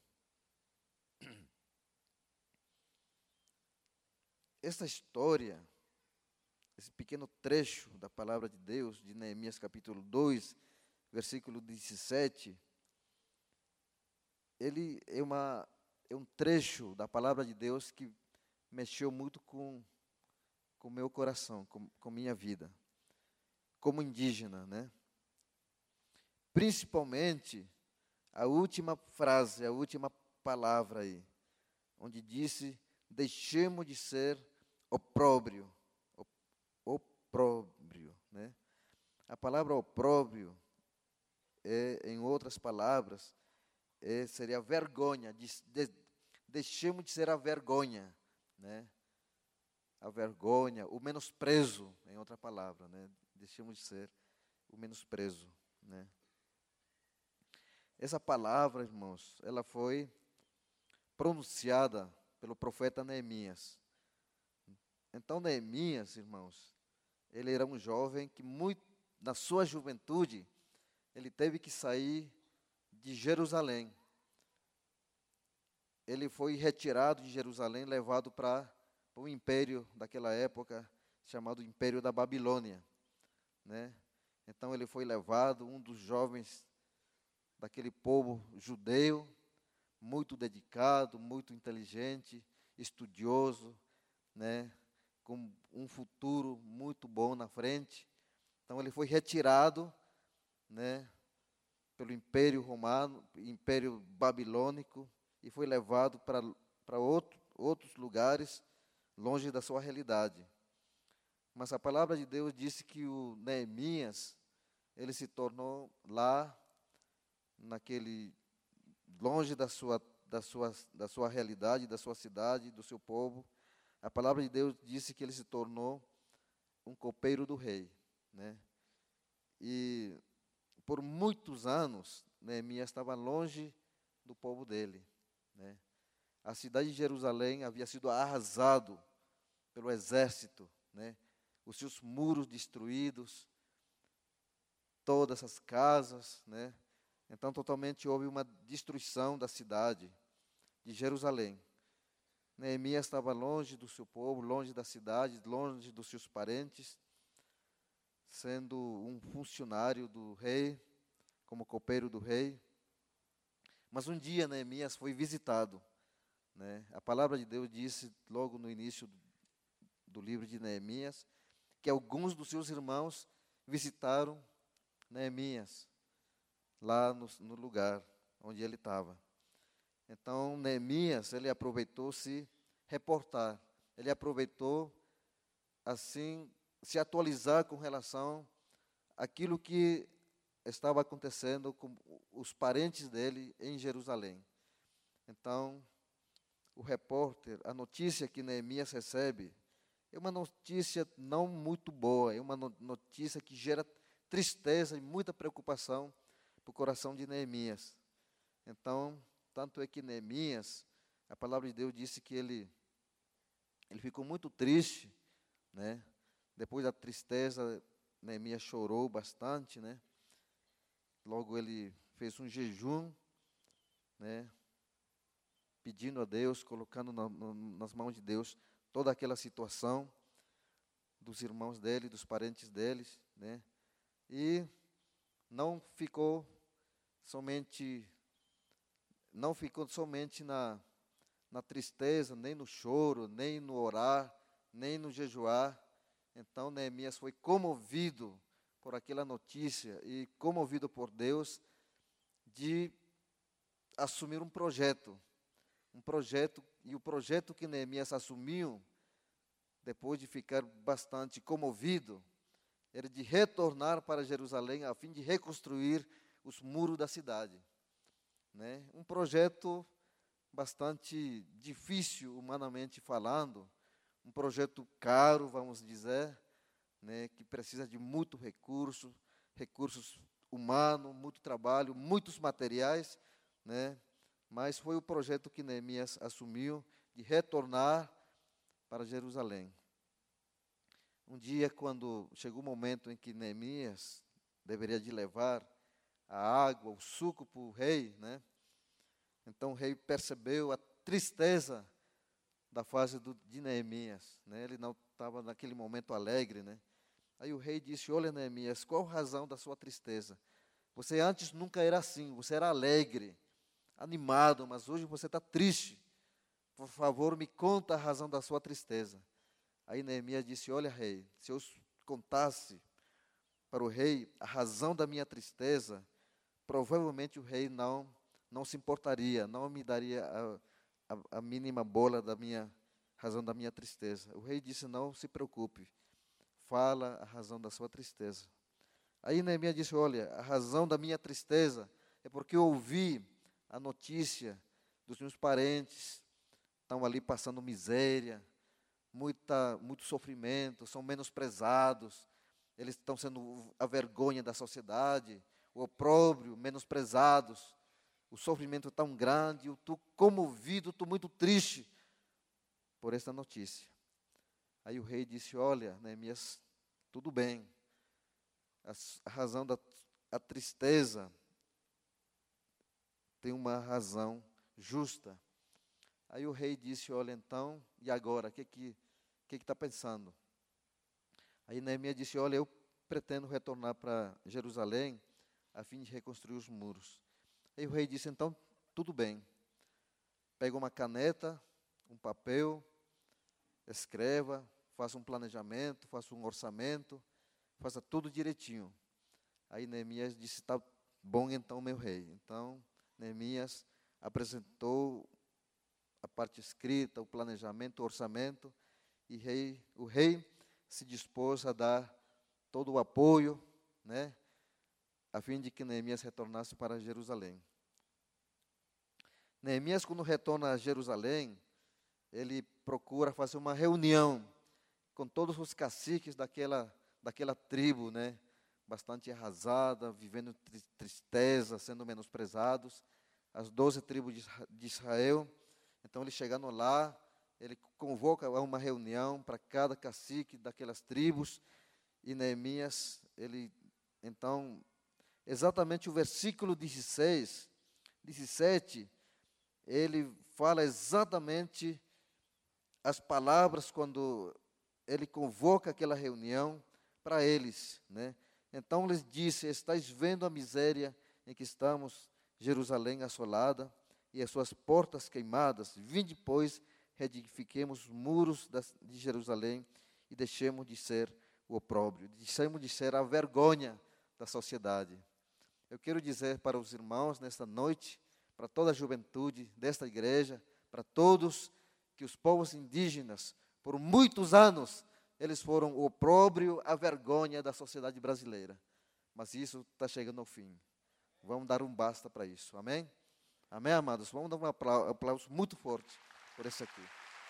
Esta história, esse pequeno trecho da palavra de Deus, de Neemias capítulo dois, versículo dezessete, ele é, uma, é um trecho da palavra de Deus que mexeu muito com o meu coração, com, com minha vida, como indígena, né? Principalmente a última frase, a última palavra aí, onde disse: deixemos de ser opróbrio, opróbrio, né? A palavra opróbrio, é, em outras palavras, é, seria vergonha, de, de, deixemos de ser a vergonha, né? A vergonha, o menosprezo, em outra palavra, né? Deixemos de ser o menosprezo, né? essa palavra, irmãos, ela foi pronunciada pelo profeta Neemias. Então, Neemias, irmãos, ele era um jovem que, muito, na sua juventude, ele teve que sair de Jerusalém. Ele foi retirado de Jerusalém, levado para o império daquela época, chamado Império da Babilônia, né? Então ele foi levado, um dos jovens daquele povo judeu, muito dedicado, muito inteligente, estudioso, né? Com um futuro muito bom na frente. Então ele foi retirado, né? Pelo Império Romano, Império Babilônico, e foi levado para, para outro, outros lugares, longe da sua realidade. Mas a palavra de Deus disse que o Neemias, ele se tornou lá, naquele, longe da sua, da sua, da sua realidade, da sua cidade, do seu povo. A palavra de Deus disse que ele se tornou um copeiro do rei, né? E por muitos anos, Neemias estava longe do povo dele, né? A cidade de Jerusalém havia sido arrasado pelo exército, né? Os seus muros destruídos, todas as casas, né? Então, totalmente houve uma destruição da cidade de Jerusalém. Neemias estava longe do seu povo, longe da cidade, longe dos seus parentes, sendo um funcionário do rei, como copeiro do rei. Mas um dia Neemias foi visitado, né? A palavra de Deus disse logo no início do livro de Neemias que alguns dos seus irmãos visitaram Neemias lá no, no lugar onde ele estava. Então Neemias, ele aproveitou se reportar, ele aproveitou assim se atualizar com relação àquilo que estava acontecendo com os parentes dele em Jerusalém. Então, o repórter, a notícia que Neemias recebe, é uma notícia não muito boa, é uma notícia que gera tristeza e muita preocupação para o coração de Neemias. Então, tanto é que Neemias, a palavra de Deus disse que ele, ele ficou muito triste, né? Depois da tristeza, Neemias chorou bastante, né? Logo ele fez um jejum, né? Pedindo a Deus, colocando na, no, nas mãos de Deus toda aquela situação dos irmãos dele, dos parentes deles, né? E não ficou somente, não ficou somente na, na tristeza, nem no choro, nem no orar, nem no jejuar. Então Neemias foi comovido por aquela notícia e comovido por Deus de assumir um projeto, um projeto, e o projeto que Neemias assumiu, depois de ficar bastante comovido, era de retornar para Jerusalém a fim de reconstruir os muros da cidade, né? Um projeto bastante difícil, humanamente falando, um projeto caro, vamos dizer, né, que precisa de muito recurso, recursos humanos, muito trabalho, muitos materiais, né? Mas foi o projeto que Neemias assumiu de retornar para Jerusalém. Um dia, quando chegou o momento em que Neemias deveria de levar a água, o suco para o rei, né? Então o rei percebeu a tristeza da fase do, de Neemias, né? Ele não estava naquele momento alegre, né? Aí o rei disse: olha, Neemias, qual a razão da sua tristeza? Você antes nunca era assim, você era alegre, animado, mas hoje você está triste. Por favor, me conta a razão da sua tristeza. Aí Neemias disse: olha, rei, se eu contasse para o rei a razão da minha tristeza, provavelmente o rei não, não se importaria, não me daria a, a, a mínima bola da minha razão da minha tristeza. O rei disse: não se preocupe, fala a razão da sua tristeza. Aí Neemias disse: olha, a razão da minha tristeza é porque eu ouvi a notícia dos meus parentes, estão ali passando miséria, muita, muito sofrimento, são menosprezados, eles estão sendo a vergonha da sociedade, o opróbrio, menosprezados, o sofrimento é tão grande, eu estou comovido, estou muito triste por esta notícia. Aí o rei disse, olha, Neemias, tudo bem, a, a razão da a tristeza tem uma razão justa. Aí o rei disse, olha, então, e agora, o que que que está pensando? Aí Neemias disse, olha, eu pretendo retornar para Jerusalém a fim de reconstruir os muros. Aí o rei disse, então, tudo bem. Pega uma caneta, um papel, escreva, faça um planejamento, faça um orçamento, faça tudo direitinho. Aí Neemias disse, tá bom então, meu rei. Então, Neemias apresentou a parte escrita, o planejamento, o orçamento, e rei, o rei se dispôs a dar todo o apoio, né, a fim de que Neemias retornasse para Jerusalém. Neemias, quando retorna a Jerusalém, ele procura fazer uma reunião com todos os caciques daquela, daquela tribo, né, bastante arrasada, vivendo tristeza, sendo menosprezados, as doze tribos de Israel. Então, ele chegando lá, ele convoca uma reunião para cada cacique daquelas tribos, e Neemias, ele, então, exatamente o versículo dezesseis, dezessete, ele fala exatamente as palavras quando ele convoca aquela reunião para eles, né? Então, lhes disse, estáis vendo a miséria em que estamos, Jerusalém assolada, e as suas portas queimadas, vinde, pois, reedifiquemos os muros de Jerusalém e deixemos de ser o opróbrio, deixemos de ser a vergonha da sociedade. Eu quero dizer para os irmãos nesta noite, para toda a juventude desta igreja, para todos, que os povos indígenas, por muitos anos, eles foram o opróbrio, a vergonha da sociedade brasileira. Mas isso está chegando ao fim. Vamos dar um basta para isso, amém? Amém, amados? Vamos dar um aplauso, aplauso muito forte por esse aqui.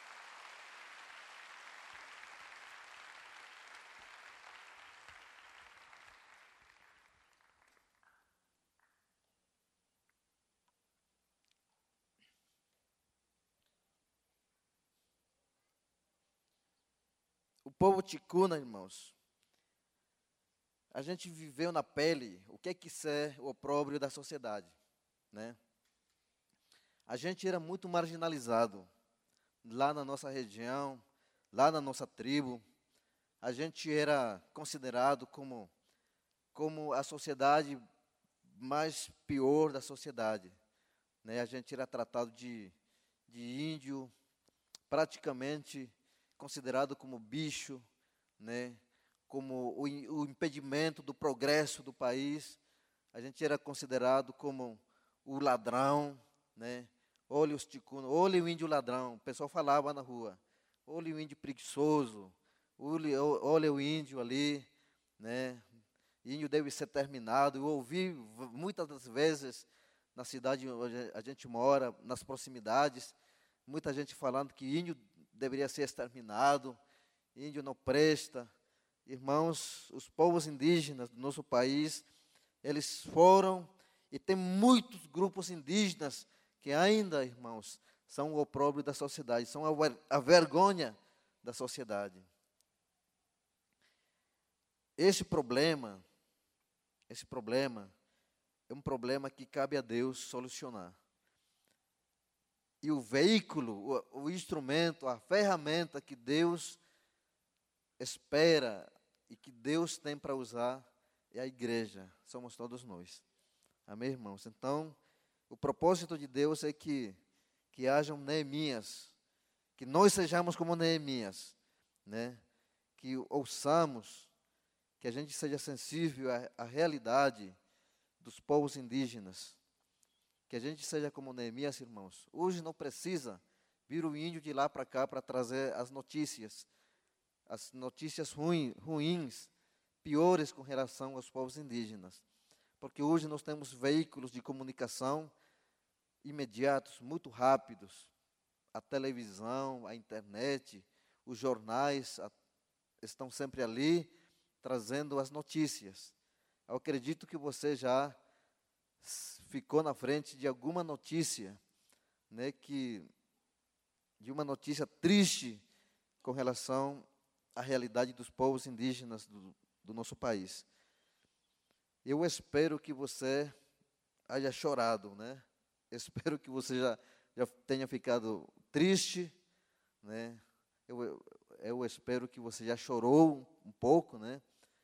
O povo ticuna, irmãos, a gente viveu na pele o que é que é o opróbrio da sociedade, né? A gente era muito marginalizado lá na nossa região, lá na nossa tribo. A gente era considerado como, como a sociedade mais pior da sociedade, né? A gente era tratado de, de índio, praticamente considerado como bicho, né? Como o, o impedimento do progresso do país. A gente era considerado como o ladrão, né? Olha os ticunos, olha o índio ladrão. O pessoal falava na rua, olha o índio preguiçoso, olha, olha o índio ali, né? Índio deve ser terminado. Eu ouvi muitas das vezes na cidade onde a gente mora, nas proximidades, muita gente falando que índio deveria ser exterminado, índio não presta. Irmãos, os povos indígenas do nosso país, eles foram, e tem muitos grupos indígenas que ainda, irmãos, são o opróbrio da sociedade, são a, a vergonha da sociedade. Esse problema, esse problema é um problema que cabe a Deus solucionar. E o veículo, o, o instrumento, a ferramenta que Deus espera e que Deus tem para usar é a igreja, somos todos nós. Amém, irmãos? Então, o propósito de Deus é que, que hajam Neemias, que nós sejamos como Neemias, né? Que ouçamos, que a gente seja sensível à, à realidade dos povos indígenas, que a gente seja como Neemias, irmãos. Hoje não precisa vir o índio de lá para cá para trazer as notícias, as notícias ruim, ruins, piores com relação aos povos indígenas. Porque hoje nós temos veículos de comunicação imediatos, muito rápidos. A televisão, a internet, os jornais a, estão sempre ali, trazendo as notícias. Eu acredito que você já ficou na frente de alguma notícia, né, que, de uma notícia triste com relação à realidade dos povos indígenas do, do nosso país. Eu espero que você haja chorado, né? Espero que você já, já tenha ficado triste, né? Eu, eu, eu espero que você já chorou um pouco, né?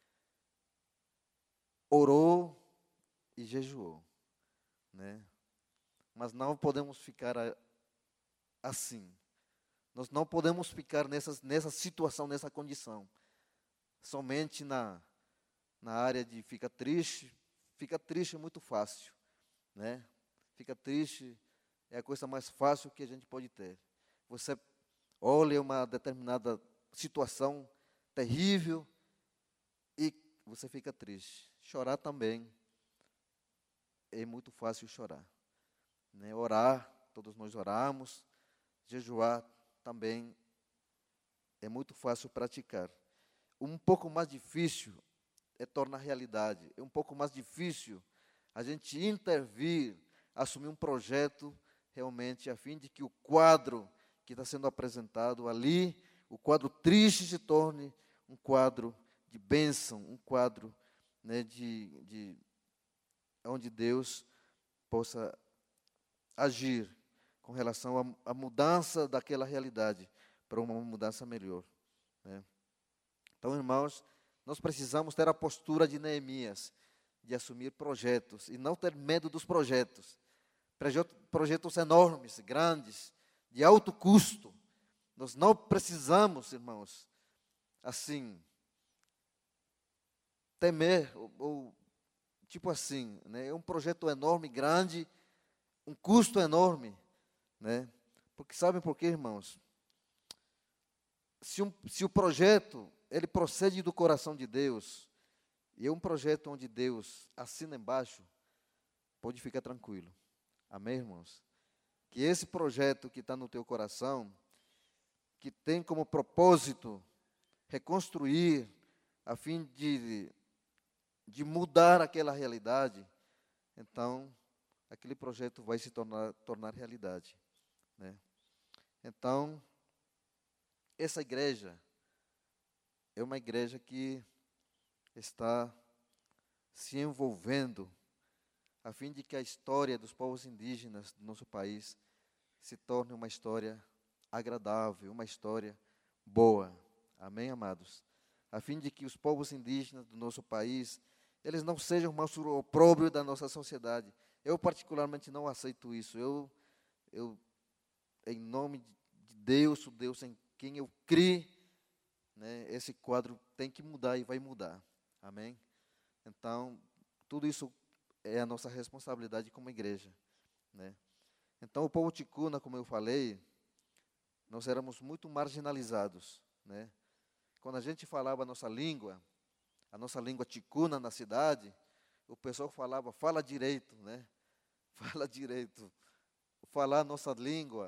Orou e jejuou, né? Mas não podemos ficar assim. Nós não podemos ficar nessa, nessa situação, nessa condição. Somente na, na área de ficar triste. Fica triste é muito fácil, né? Fica triste é a coisa mais fácil que a gente pode ter. Você olha uma determinada situação terrível e você fica triste. Chorar também é muito fácil chorar, né? Orar, todos nós oramos. Jejuar também é muito fácil praticar. Um pouco mais difícil é tornar realidade. É um pouco mais difícil a gente intervir, assumir um projeto realmente a fim de que o quadro que está sendo apresentado ali, o quadro triste, se torne um quadro de bênção, um quadro, né, de, de onde Deus possa agir com relação à mudança daquela realidade para uma mudança melhor, né? Então, irmãos, nós precisamos ter a postura de Neemias, de assumir projetos e não ter medo dos projetos. Projetos enormes, grandes, de alto custo. Nós não precisamos, irmãos, assim, temer, ou, ou tipo assim, né? É um projeto enorme, grande, um custo enorme, né? Porque sabem por quê, irmãos? Se, um, se o projeto, ele procede do coração de Deus, e é um projeto onde Deus assina embaixo, pode ficar tranquilo. Amém, irmãos? Que esse projeto que está no teu coração, que tem como propósito reconstruir, a fim de, de mudar aquela realidade, então, aquele projeto vai se tornar, tornar realidade, né? Então, essa igreja é uma igreja que está se envolvendo a fim de que a história dos povos indígenas do nosso país se torne uma história agradável, uma história boa. Amém, amados? A fim de que os povos indígenas do nosso país, eles não sejam mais o opróbrio da nossa sociedade. Eu particularmente não aceito isso. Eu, eu em nome de Deus, o Deus em quem eu criei, né, esse quadro tem que mudar e vai mudar. Amém? Então, tudo isso é a nossa responsabilidade como igreja, né? Então, o povo ticuna, como eu falei, nós éramos muito marginalizados, né? Quando a gente falava a nossa língua, a nossa língua ticuna na cidade, o pessoal falava, fala direito, né? Fala direito. Falar a nossa língua,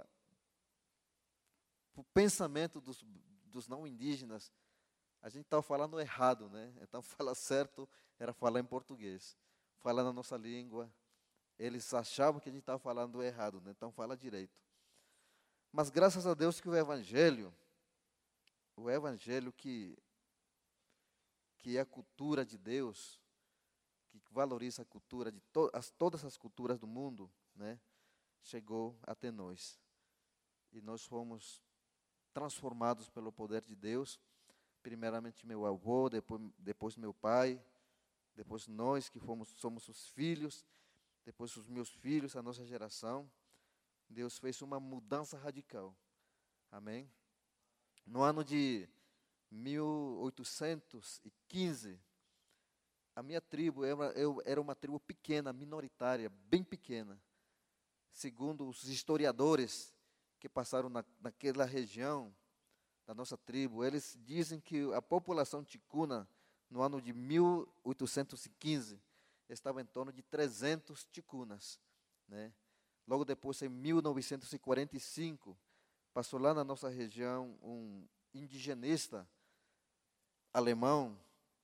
o pensamento dos, dos não indígenas, a gente estava falando errado, né? Então, falar certo era falar em português. Falar na nossa língua, eles achavam que a gente estava falando errado, né? Então, fala direito. Mas, graças a Deus que o Evangelho, o Evangelho que, que é a cultura de Deus, que valoriza a cultura de to, as, todas as culturas do mundo, né? Chegou até nós. E nós fomos transformados pelo poder de Deus. Primeiramente meu avô, depois, depois meu pai, depois nós que fomos, somos os filhos, depois os meus filhos, a nossa geração. Deus fez uma mudança radical. Amém? No ano de mil oitocentos e quinze, a minha tribo era, eu, era uma tribo pequena, minoritária, bem pequena. Segundo os historiadores que passaram na, naquela região da nossa tribo, eles dizem que a população ticuna, no ano de mil oitocentos e quinze, estava em torno de trezentos ticunas, né? Logo depois, em mil novecentos e quarenta e cinco, passou lá na nossa região um indigenista alemão,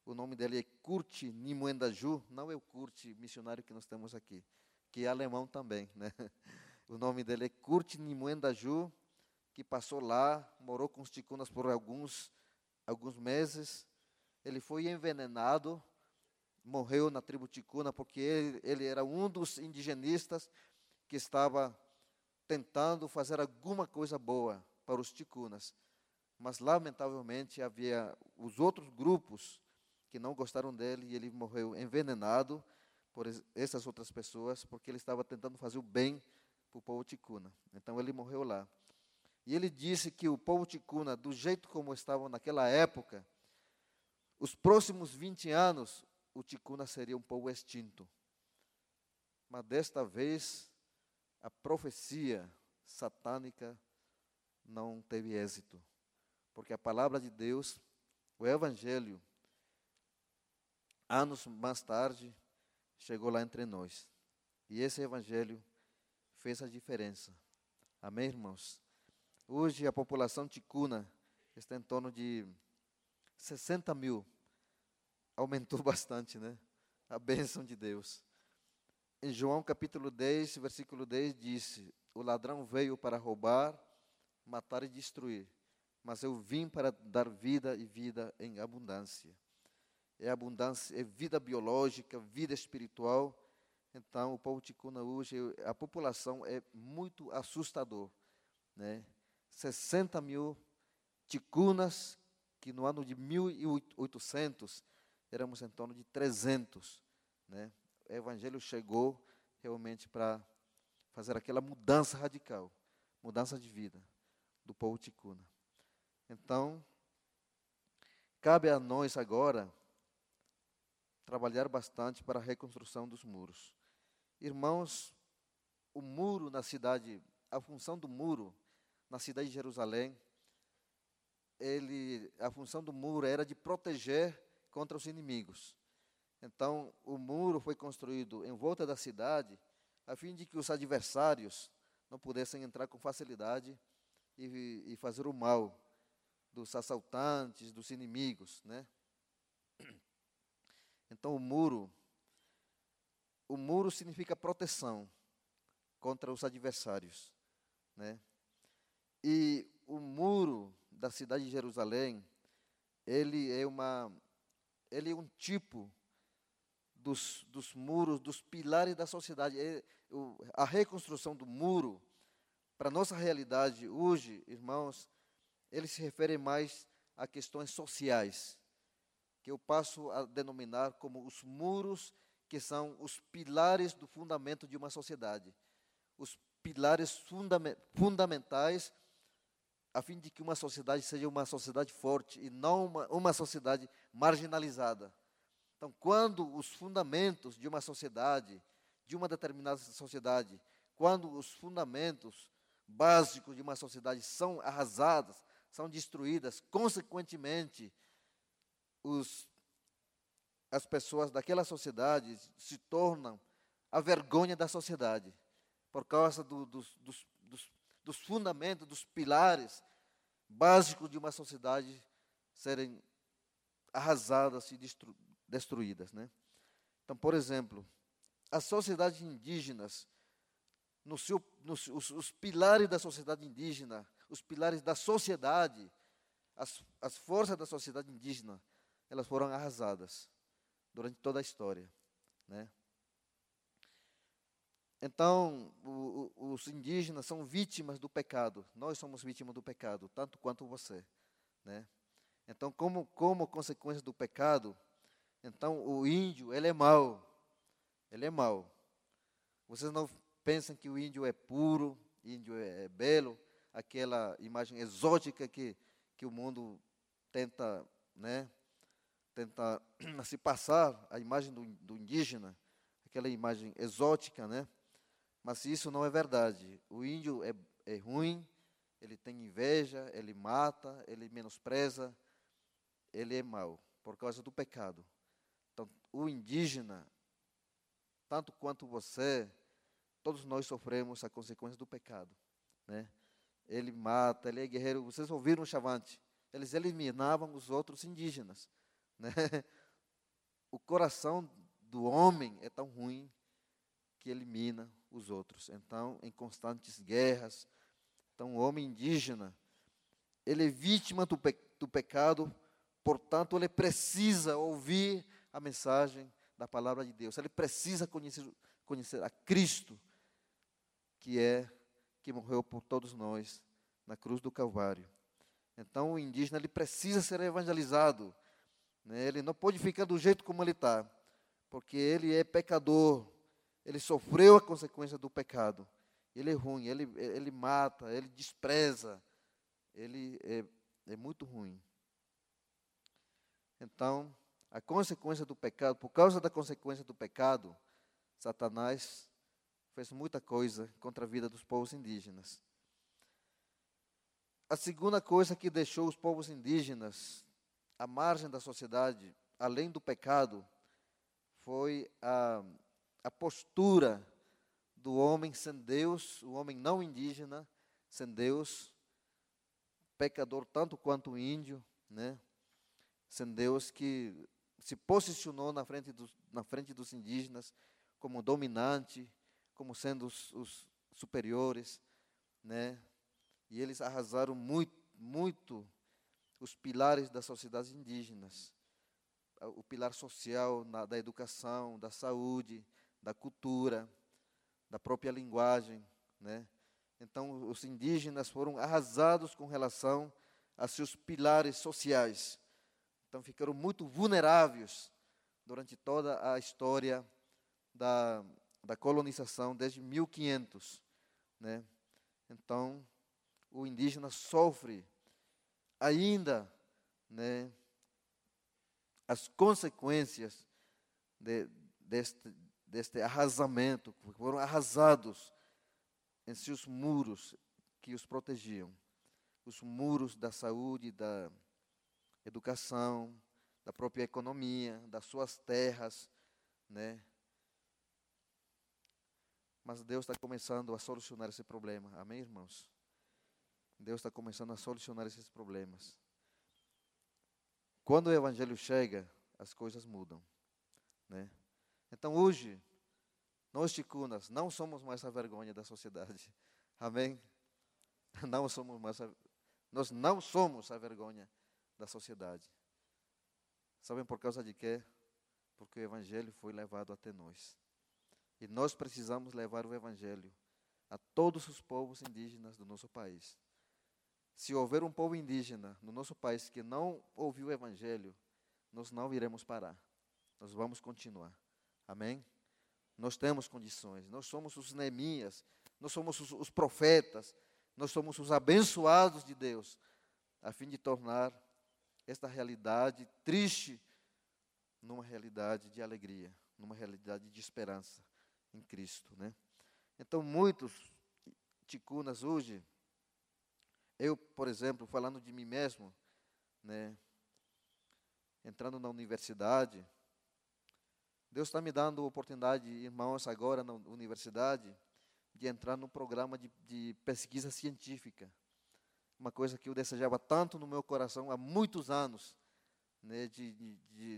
O nome dele é Kurt Nimuendaju, não é o Kurt missionário que nós temos aqui, que é alemão também, né? O nome dele é Kurt Nimuendaju, que passou lá, morou com os ticunas por alguns, alguns meses. Ele foi envenenado, morreu na tribo ticuna, porque ele, ele era um dos indigenistas que estava tentando fazer alguma coisa boa para os ticunas. Mas, lamentavelmente, havia os outros grupos que não gostaram dele e ele morreu envenenado por essas outras pessoas, porque ele estava tentando fazer o bem para o povo ticuna. Então, ele morreu lá. E ele disse que o povo ticuna, do jeito como estavam naquela época, os próximos vinte anos, o ticuna seria um povo extinto. Mas, desta vez, a profecia satânica não teve êxito. Porque a palavra de Deus, o Evangelho, anos mais tarde, chegou lá entre nós. E esse Evangelho fez a diferença. Amém, irmãos? Hoje a população ticuna está em torno de sessenta mil. Aumentou bastante, né? A bênção de Deus. Em João capítulo dez, versículo dez, disse: o ladrão veio para roubar, matar e destruir, mas eu vim para dar vida e vida em abundância. É abundância, é vida biológica, vida espiritual. Então, o povo ticuna hoje, a população é muito assustador, né? sessenta mil ticunas, que no ano de mil e oitocentos éramos em torno de trezentos, né? O Evangelho chegou realmente para fazer aquela mudança radical, mudança de vida do povo ticuna. Então, cabe a nós agora trabalhar bastante para a reconstrução dos muros. Irmãos, o muro na cidade, a função do muro na cidade de Jerusalém, ele, a função do muro era de proteger contra os inimigos. Então, o muro foi construído em volta da cidade, a fim de que os adversários não pudessem entrar com facilidade e, e fazer o mal dos assaltantes, dos inimigos, né? Então, o muro, o muro significa proteção contra os adversários, né? E o muro da cidade de Jerusalém, ele é uma, ele é um tipo dos, dos muros, dos pilares da sociedade. É, o, a reconstrução do muro, para a nossa realidade hoje, irmãos, ele se refere mais a questões sociais, que eu passo a denominar como os muros que são os pilares do fundamento de uma sociedade. Os pilares fundament, fundamentais a fim de que uma sociedade seja uma sociedade forte e não uma, uma sociedade marginalizada. Então, quando os fundamentos de uma sociedade, de uma determinada sociedade, quando os fundamentos básicos de uma sociedade são arrasados, são destruídas, consequentemente, os, as pessoas daquela sociedade se tornam a vergonha da sociedade, por causa do, dos, dos, dos, dos fundamentos, dos pilares básicos de uma sociedade serem arrasadas e destru, destruídas, né? Então, por exemplo, as sociedades indígenas, no seu, no, os, os pilares da sociedade indígena, os pilares da sociedade, as, as forças da sociedade indígena, elas foram arrasadas durante toda a história, né? Então, o, o, os indígenas são vítimas do pecado. Nós somos vítimas do pecado, tanto quanto você, né? Então, como, como consequência do pecado, então o índio, ele é mau. Ele é mau. Vocês não pensam que o índio é puro, índio é, é belo, aquela imagem exótica que, que o mundo tenta, né, tenta se passar, a imagem do, do indígena, aquela imagem exótica, né? Mas isso não é verdade. O índio é, é ruim, ele tem inveja, ele mata, ele menospreza, ele é mau, por causa do pecado. Então, o indígena, tanto quanto você, todos nós sofremos a consequência do pecado, né? Ele mata, ele é guerreiro. Vocês ouviram o Chavante? Eles eliminavam os outros indígenas, né? o coração do homem é tão ruim que elimina os outros. Então, em constantes guerras, então o homem indígena, ele é vítima do, pe do pecado, portanto, ele precisa ouvir a mensagem da palavra de Deus. Ele precisa conhecer, conhecer a Cristo, que é, que morreu por todos nós na cruz do Calvário. Então, o indígena, ele precisa ser evangelizado, né? Ele não pode ficar do jeito como ele está, porque ele é pecador, ele sofreu a consequência do pecado. Ele é ruim, ele, ele mata, ele despreza, ele é, é muito ruim. Então, a consequência do pecado, por causa da consequência do pecado, Satanás fez muita coisa contra a vida dos povos indígenas. A segunda coisa que deixou os povos indígenas à margem da sociedade, além do pecado, foi a, a postura do homem sem Deus, o homem não indígena, sem Deus, pecador tanto quanto o índio, né? Sem Deus, que se posicionou na frente dos, na frente dos indígenas como dominante, como sendo os, os superiores, né? E eles arrasaram muito, muito os pilares das sociedades indígenas. O pilar social, na, da educação, da saúde, da cultura, da própria linguagem, né? Então, os indígenas foram arrasados com relação a seus pilares sociais. Então, ficaram muito vulneráveis durante toda a história da, da colonização, desde mil e quinhentos, né? Então, o indígena sofre ainda, né, as consequências de, deste, deste arrasamento, foram arrasados em seus muros que os protegiam, os muros da saúde, da educação, da própria economia, das suas terras, né? Mas Deus está começando a solucionar esse problema, amém, irmãos? Deus está começando a solucionar esses problemas. Quando o Evangelho chega, as coisas mudam, né? Então, hoje, nós ticunas não somos mais a vergonha da sociedade, amém? Não somos mais a, nós não somos a vergonha da sociedade. Sabem por causa de quê? Porque o Evangelho foi levado até nós. E nós precisamos levar o Evangelho a todos os povos indígenas do nosso país. Se houver um povo indígena no nosso país que não ouviu o Evangelho, nós não iremos parar. Nós vamos continuar. Amém? Nós temos condições. Nós somos os Neemias, nós somos os, os profetas, nós somos os abençoados de Deus, a fim de tornar esta realidade triste numa realidade de alegria, numa realidade de esperança em Cristo, né? Então, muitos ticunas hoje, eu, por exemplo, falando de mim mesmo, né, entrando na universidade, Deus está me dando a oportunidade, irmãos, agora na universidade, de entrar num programa de, de pesquisa científica. Uma coisa que eu desejava tanto no meu coração há muitos anos, né, de, de, de,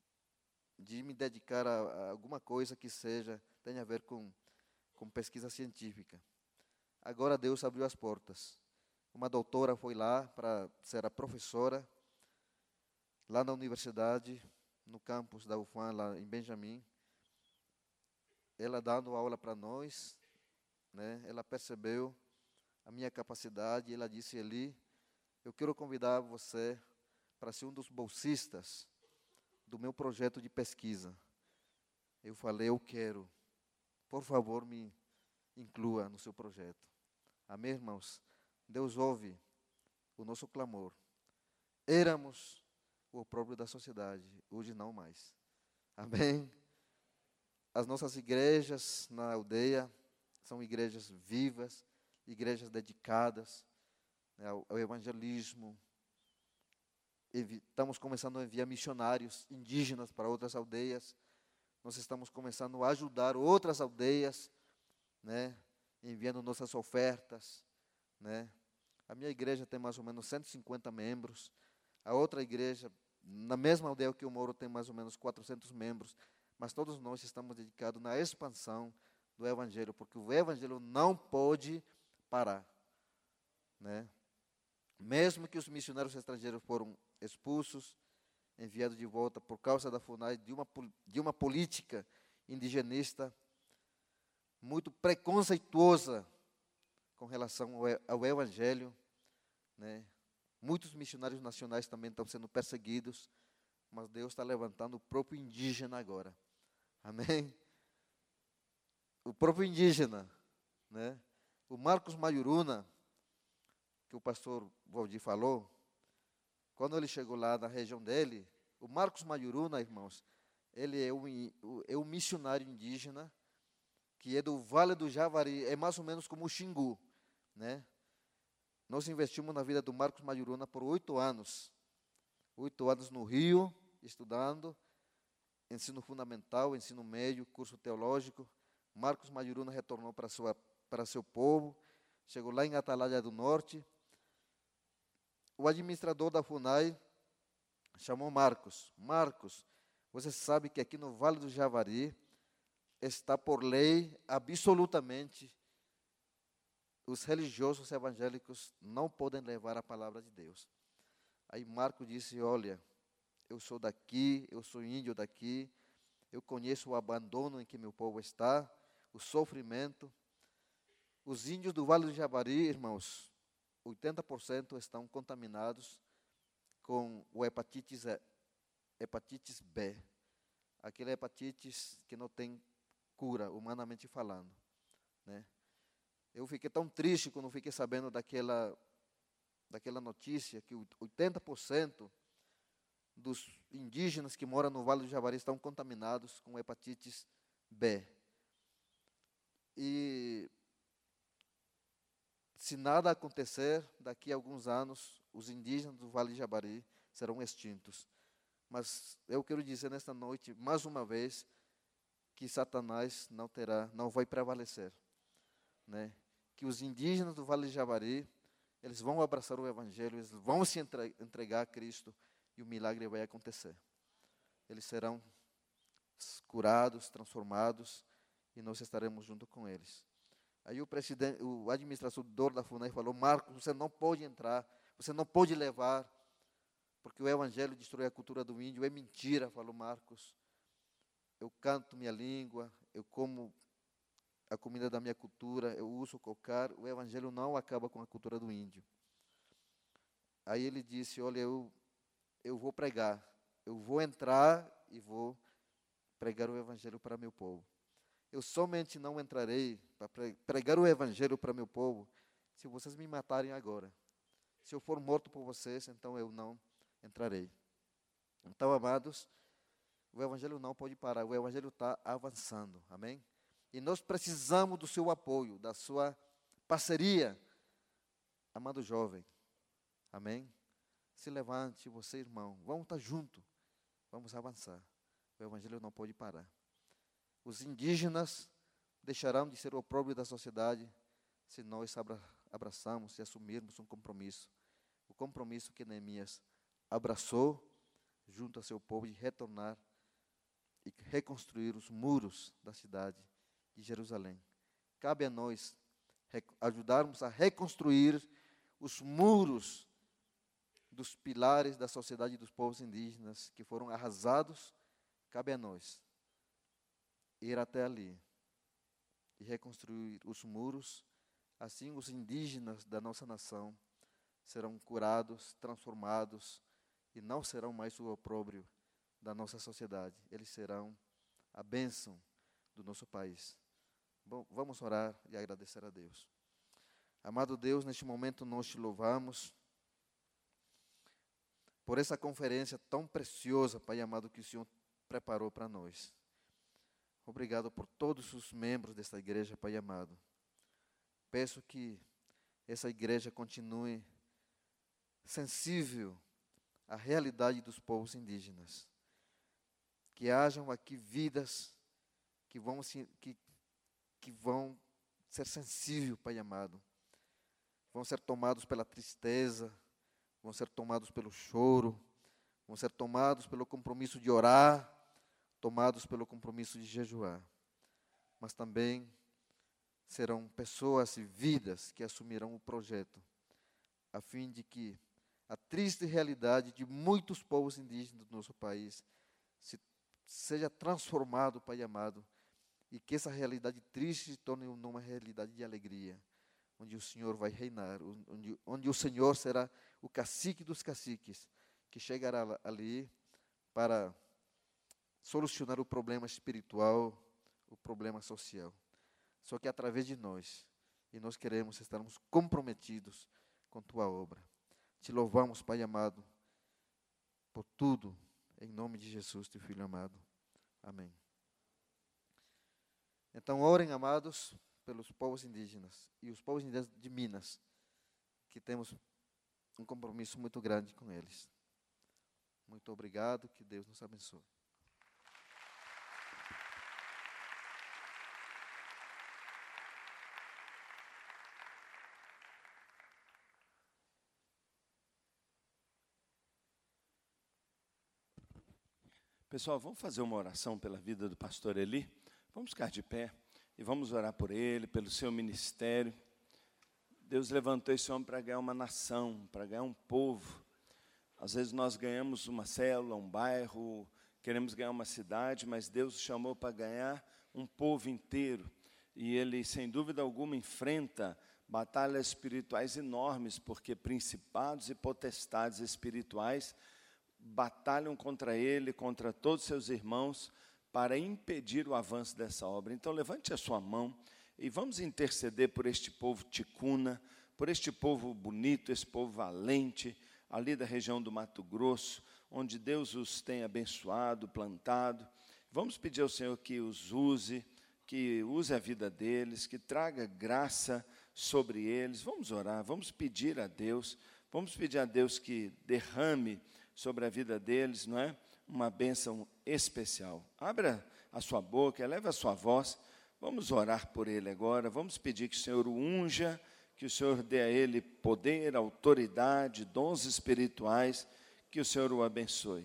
de me dedicar a, a alguma coisa que seja, tenha a ver com, com pesquisa científica. Agora Deus abriu as portas. Uma doutora foi lá para ser a professora, lá na universidade, no campus da U F A M, lá em Benjamin. Ela dando aula para nós, né, ela percebeu a minha capacidade, e ela disse: Eli, eu quero convidar você para ser um dos bolsistas do meu projeto de pesquisa. Eu falei: eu quero, por favor, me inclua no seu projeto. Amém, irmãos? Deus ouve o nosso clamor. Éramos o opróbrio da sociedade, hoje não mais. Amém? As nossas igrejas na aldeia são igrejas vivas, igrejas dedicadas, né, ao, ao evangelismo. Estamos começando a enviar missionários indígenas para outras aldeias. Nós estamos começando a ajudar outras aldeias, né, enviando nossas ofertas, né. A minha igreja tem mais ou menos cento e cinquenta membros. A outra igreja na mesma aldeia que eu moro tem mais ou menos quatrocentos membros, mas todos nós estamos dedicados na expansão do Evangelho, porque o Evangelho não pode parar, né? Mesmo que os missionários estrangeiros foram expulsos, enviados de volta por causa da FUNAI, de uma, de uma política indigenista muito preconceituosa com relação ao, ao Evangelho, né? Muitos missionários nacionais também estão sendo perseguidos, mas Deus está levantando o próprio indígena agora. Amém? O próprio indígena, né? O Marcos Mayuruna, que o pastor Valdir falou, quando ele chegou lá na região dele, o Marcos Mayuruna, irmãos, ele é um, é um missionário indígena que é do Vale do Javari, é mais ou menos como o Xingu, né? Nós investimos na vida do Marcos Mayuruna por oito anos. Oito anos no Rio, estudando, ensino fundamental, ensino médio, curso teológico. Marcos Mayuruna retornou para, sua, para seu povo, chegou lá em Atalaia do Norte. O administrador da FUNAI chamou Marcos. Marcos, você sabe que aqui no Vale do Javari está por lei, absolutamente, os religiosos evangélicos não podem levar a palavra de Deus. Aí Marcos disse, olha, eu sou daqui, eu sou índio daqui, eu conheço o abandono em que meu povo está, o sofrimento. Os índios do Vale do Javari, irmãos, oitenta por cento estão contaminados com o hepatites, hepatites B, aquele hepatites que não tem cura, humanamente falando, né? Eu fiquei tão triste quando fiquei sabendo daquela, daquela notícia que oitenta por cento dos indígenas que moram no Vale do Javari estão contaminados com hepatites B. E se nada acontecer, daqui a alguns anos, os indígenas do Vale do Javari serão extintos. Mas eu quero dizer nesta noite, mais uma vez, que Satanás não terá, não vai prevalecer, né? Que os indígenas do Vale do Javari, eles vão abraçar o Evangelho, eles vão se entregar a Cristo e o milagre vai acontecer. Eles serão curados, transformados e nós estaremos junto com eles. Aí o presidente, o administrador da FUNAI falou, Marcos, você não pode entrar, você não pode levar, porque o Evangelho destrói a cultura do índio, é mentira, falou Marcos. Eu canto minha língua, eu como a comida da minha cultura, eu uso cocar, o Evangelho não acaba com a cultura do índio. Aí ele disse, olha, eu, eu vou pregar, eu vou entrar e vou pregar o Evangelho para meu povo. Eu somente não entrarei para pregar o Evangelho para meu povo se vocês me matarem agora. Se eu for morto por vocês, então eu não entrarei. Então, amados, o Evangelho não pode parar, o Evangelho está avançando, amém? E nós precisamos do seu apoio, da sua parceria. Amado jovem, amém? Se levante, você irmão, vamos estar juntos, vamos avançar. O Evangelho não pode parar. Os indígenas deixarão de ser o opróbrio da sociedade se nós abra, abraçarmos e assumirmos um compromisso. O compromisso que Neemias abraçou junto a seu povo de retornar e reconstruir os muros da cidade de Jerusalém. Cabe a nós ajudarmos a reconstruir os muros dos pilares da sociedade dos povos indígenas que foram arrasados. Cabe a nós ir até ali e reconstruir os muros. Assim os indígenas da nossa nação serão curados, transformados e não serão mais o opróbrio da nossa sociedade. Eles serão a bênção do nosso país. Bom, vamos orar e agradecer a Deus. Amado Deus, neste momento nós te louvamos por essa conferência tão preciosa, Pai amado, que o Senhor preparou para nós. Obrigado por todos os membros desta igreja, Pai amado. Peço que essa igreja continue sensível à realidade dos povos indígenas. Que hajam aqui vidas que vão, se, que, que vão ser sensíveis, Pai amado. Vão ser tomados pela tristeza, vão ser tomados pelo choro, vão ser tomados pelo compromisso de orar, tomados pelo compromisso de jejuar. Mas também serão pessoas e vidas que assumirão o projeto, a fim de que a triste realidade de muitos povos indígenas do nosso país se, seja transformado, Pai amado, e que essa realidade triste se torne uma realidade de alegria, onde o Senhor vai reinar, onde, onde o Senhor será o cacique dos caciques, que chegará ali para solucionar o problema espiritual, o problema social. Só que através de nós, e nós queremos estarmos comprometidos com Tua obra. Te louvamos, Pai amado, por tudo, em nome de Jesus, Teu Filho amado. Amém. Então, orem, amados, pelos povos indígenas, e os povos indígenas de Minas, que temos um compromisso muito grande com eles. Muito obrigado, que Deus nos abençoe. Pessoal, vamos fazer uma oração pela vida do pastor Eli? Vamos ficar de pé e vamos orar por ele, pelo seu ministério. Deus levantou esse homem para ganhar uma nação, para ganhar um povo. Às vezes nós ganhamos uma célula, um bairro, queremos ganhar uma cidade, mas Deus o chamou para ganhar um povo inteiro. E ele, sem dúvida alguma, enfrenta batalhas espirituais enormes, porque principados e potestades espirituais batalham contra ele, contra todos os seus irmãos, para impedir o avanço dessa obra. Então, levante a sua mão e vamos interceder por este povo ticuna, por este povo bonito, esse povo valente, ali da região do Mato Grosso, onde Deus os tem abençoado, plantado. Vamos pedir ao Senhor que os use, que use a vida deles, que traga graça sobre eles. Vamos orar, vamos pedir a Deus, vamos pedir a Deus que derrame sobre a vida deles, não é? Uma bênção especial. Abra a sua boca, eleve a sua voz, vamos orar por ele agora, vamos pedir que o Senhor o unja, que o Senhor dê a ele poder, autoridade, dons espirituais, que o Senhor o abençoe.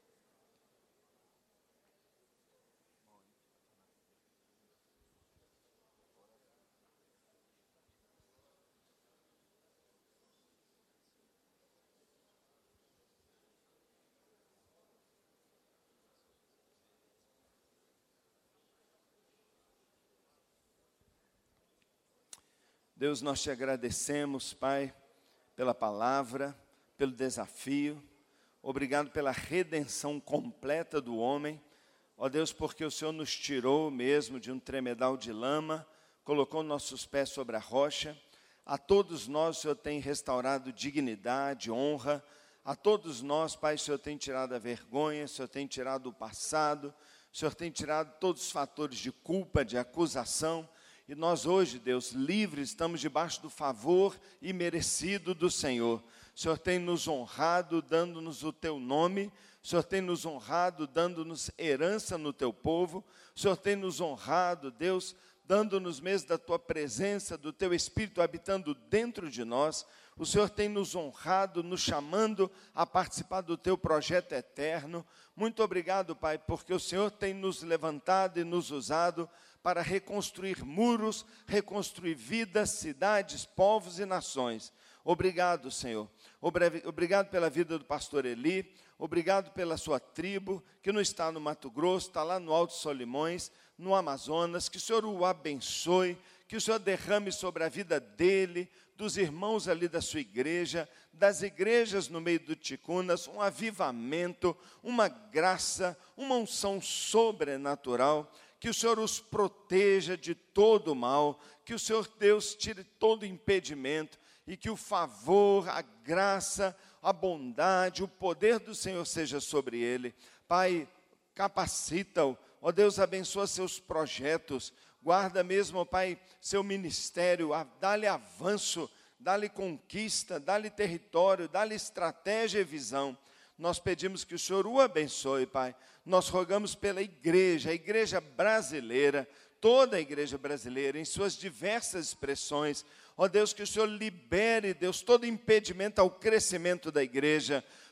Deus, nós te agradecemos, Pai, pela palavra, pelo desafio. Obrigado pela redenção completa do homem. Ó Deus, porque o Senhor nos tirou mesmo de um tremedal de lama, colocou nossos pés sobre a rocha. A todos nós o Senhor tem restaurado dignidade, honra. A todos nós, Pai, o Senhor tem tirado a vergonha, o Senhor tem tirado o passado, o Senhor tem tirado todos os fatores de culpa, de acusação. E nós hoje, Deus, livres, estamos debaixo do favor imerecido do Senhor. O Senhor tem nos honrado, dando-nos o Teu nome. O Senhor tem nos honrado, dando-nos herança no Teu povo. O Senhor tem nos honrado, Deus, dando-nos mesmo da Tua presença, do Teu Espírito habitando dentro de nós. O Senhor tem nos honrado, nos chamando a participar do Teu projeto eterno. Muito obrigado, Pai, porque o Senhor tem nos levantado e nos usado para reconstruir muros, reconstruir vidas, cidades, povos e nações. Obrigado, Senhor. Obrigado pela vida do pastor Eli, obrigado pela sua tribo, que não está no Mato Grosso, está lá no Alto Solimões, no Amazonas. Que o Senhor o abençoe, que o Senhor derrame sobre a vida dele, dos irmãos ali da sua igreja, das igrejas no meio do Ticunas, um avivamento, uma graça, uma unção sobrenatural. Que o Senhor os proteja de todo o mal, que o Senhor Deus tire todo impedimento e que o favor, a graça, a bondade, o poder do Senhor seja sobre ele. Pai, capacita-o, ó Deus, abençoa seus projetos, guarda mesmo, ó Pai, seu ministério, dá-lhe avanço, dá-lhe conquista, dá-lhe território, dá-lhe estratégia e visão. Nós pedimos que o Senhor o abençoe, Pai. Nós rogamos pela igreja, a igreja brasileira, toda a igreja brasileira, em suas diversas expressões. Ó Deus, que o Senhor libere, Deus, todo impedimento ao crescimento da igreja,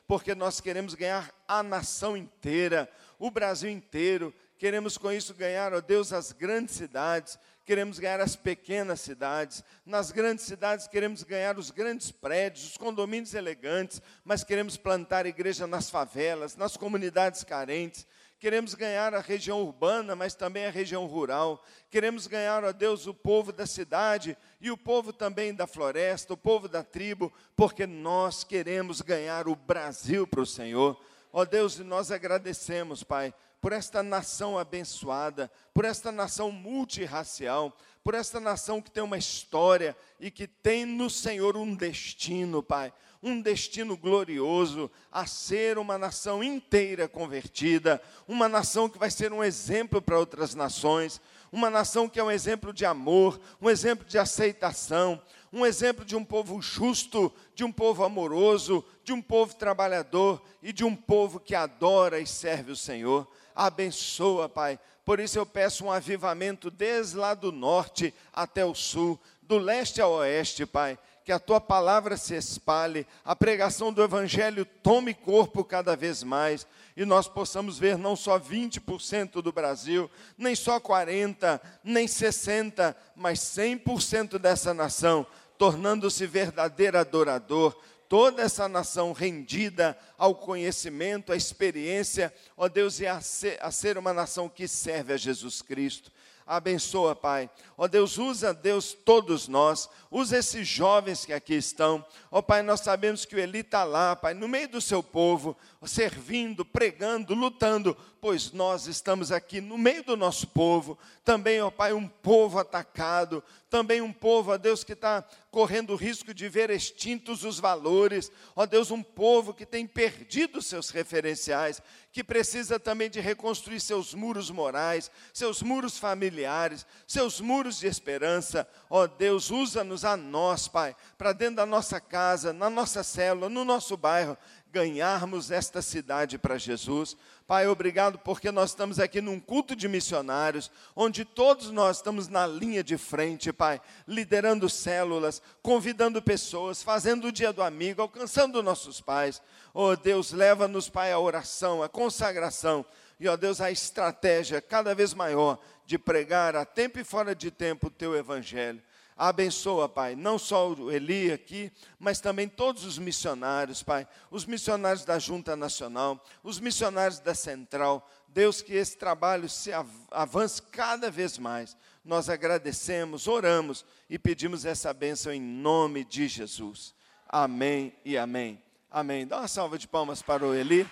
porque nós queremos ganhar a nação inteira, o Brasil inteiro. Queremos com isso ganhar, ó Deus, as grandes cidades, queremos ganhar as pequenas cidades. Nas grandes cidades queremos ganhar os grandes prédios, os condomínios elegantes, mas queremos plantar igreja nas favelas, nas comunidades carentes. Queremos ganhar a região urbana, mas também a região rural. Queremos ganhar, ó Deus, o povo da cidade e o povo também da floresta, o povo da tribo, porque nós queremos ganhar o Brasil para o Senhor. Ó Deus, e nós agradecemos, Pai, por esta nação abençoada, por esta nação multirracial, por esta nação que tem uma história e que tem no Senhor um destino, Pai, um destino glorioso, a ser uma nação inteira convertida, uma nação que vai ser um exemplo para outras nações, uma nação que é um exemplo de amor, um exemplo de aceitação, um exemplo de um povo justo, de um povo amoroso, de um povo trabalhador e de um povo que adora e serve o Senhor. Abençoa, Pai. Por isso eu peço um avivamento desde lá do norte até o sul, do leste ao oeste, Pai. Que a Tua palavra se espalhe, a pregação do Evangelho tome corpo cada vez mais, e nós possamos ver não só vinte por cento do Brasil, nem só quarenta por cento, nem sessenta por cento, mas cem por cento dessa nação, tornando-se verdadeiro adorador, toda essa nação rendida ao conhecimento, à experiência, ó Deus, e a ser, a ser uma nação que serve a Jesus Cristo. Abençoa, Pai. Ó Deus, usa, Deus, todos nós. Usa esses jovens que aqui estão. Ó Pai, nós sabemos que o Eli está lá, Pai, no meio do seu povo, servindo, pregando, lutando, pois nós estamos aqui no meio do nosso povo. Também, ó Pai, um povo atacado. Também um povo, ó Deus, que está correndo o risco de ver extintos os valores. Ó Deus, um povo que tem perdido seus referenciais, que precisa também de reconstruir seus muros morais, seus muros familiares, seus muros de esperança. Ó Deus, usa-nos a nós, Pai, para dentro da nossa casa, na nossa célula, no nosso bairro, ganharmos esta cidade para Jesus. Pai, obrigado porque nós estamos aqui num culto de missionários, onde todos nós estamos na linha de frente, Pai, liderando células, convidando pessoas, fazendo o dia do amigo, alcançando nossos pais. Oh Deus, leva-nos, Pai, à oração, à consagração, e ó Deus, a estratégia cada vez maior de pregar a tempo e fora de tempo o Teu Evangelho. Abençoa, Pai, não só o Eli aqui, mas também todos os missionários, Pai, os missionários da Junta Nacional, os missionários da Central. Deus, que esse trabalho se avance cada vez mais. Nós agradecemos, oramos e pedimos essa bênção em nome de Jesus. Amém e amém. Amém. Dá uma salva de palmas para o Eli.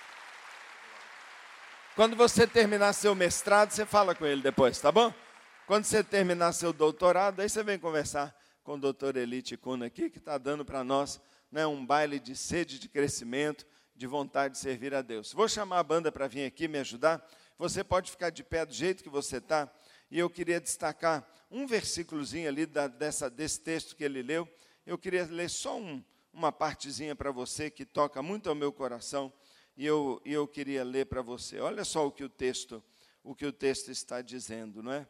Quando você terminar seu mestrado, você fala com ele depois, tá bom? Quando você terminar seu doutorado, aí você vem conversar com o doutor Eli Ticuna aqui, que está dando para nós, né, um baile de sede de crescimento, de vontade de servir a Deus. Vou chamar a banda para vir aqui me ajudar. Você pode ficar de pé do jeito que você está. E eu queria destacar um versículozinho ali da, dessa, desse texto que ele leu. Eu queria ler só um, uma partezinha para você que toca muito ao meu coração. E eu, e eu queria ler para você. Olha só o que o texto, o que o texto está dizendo, não é?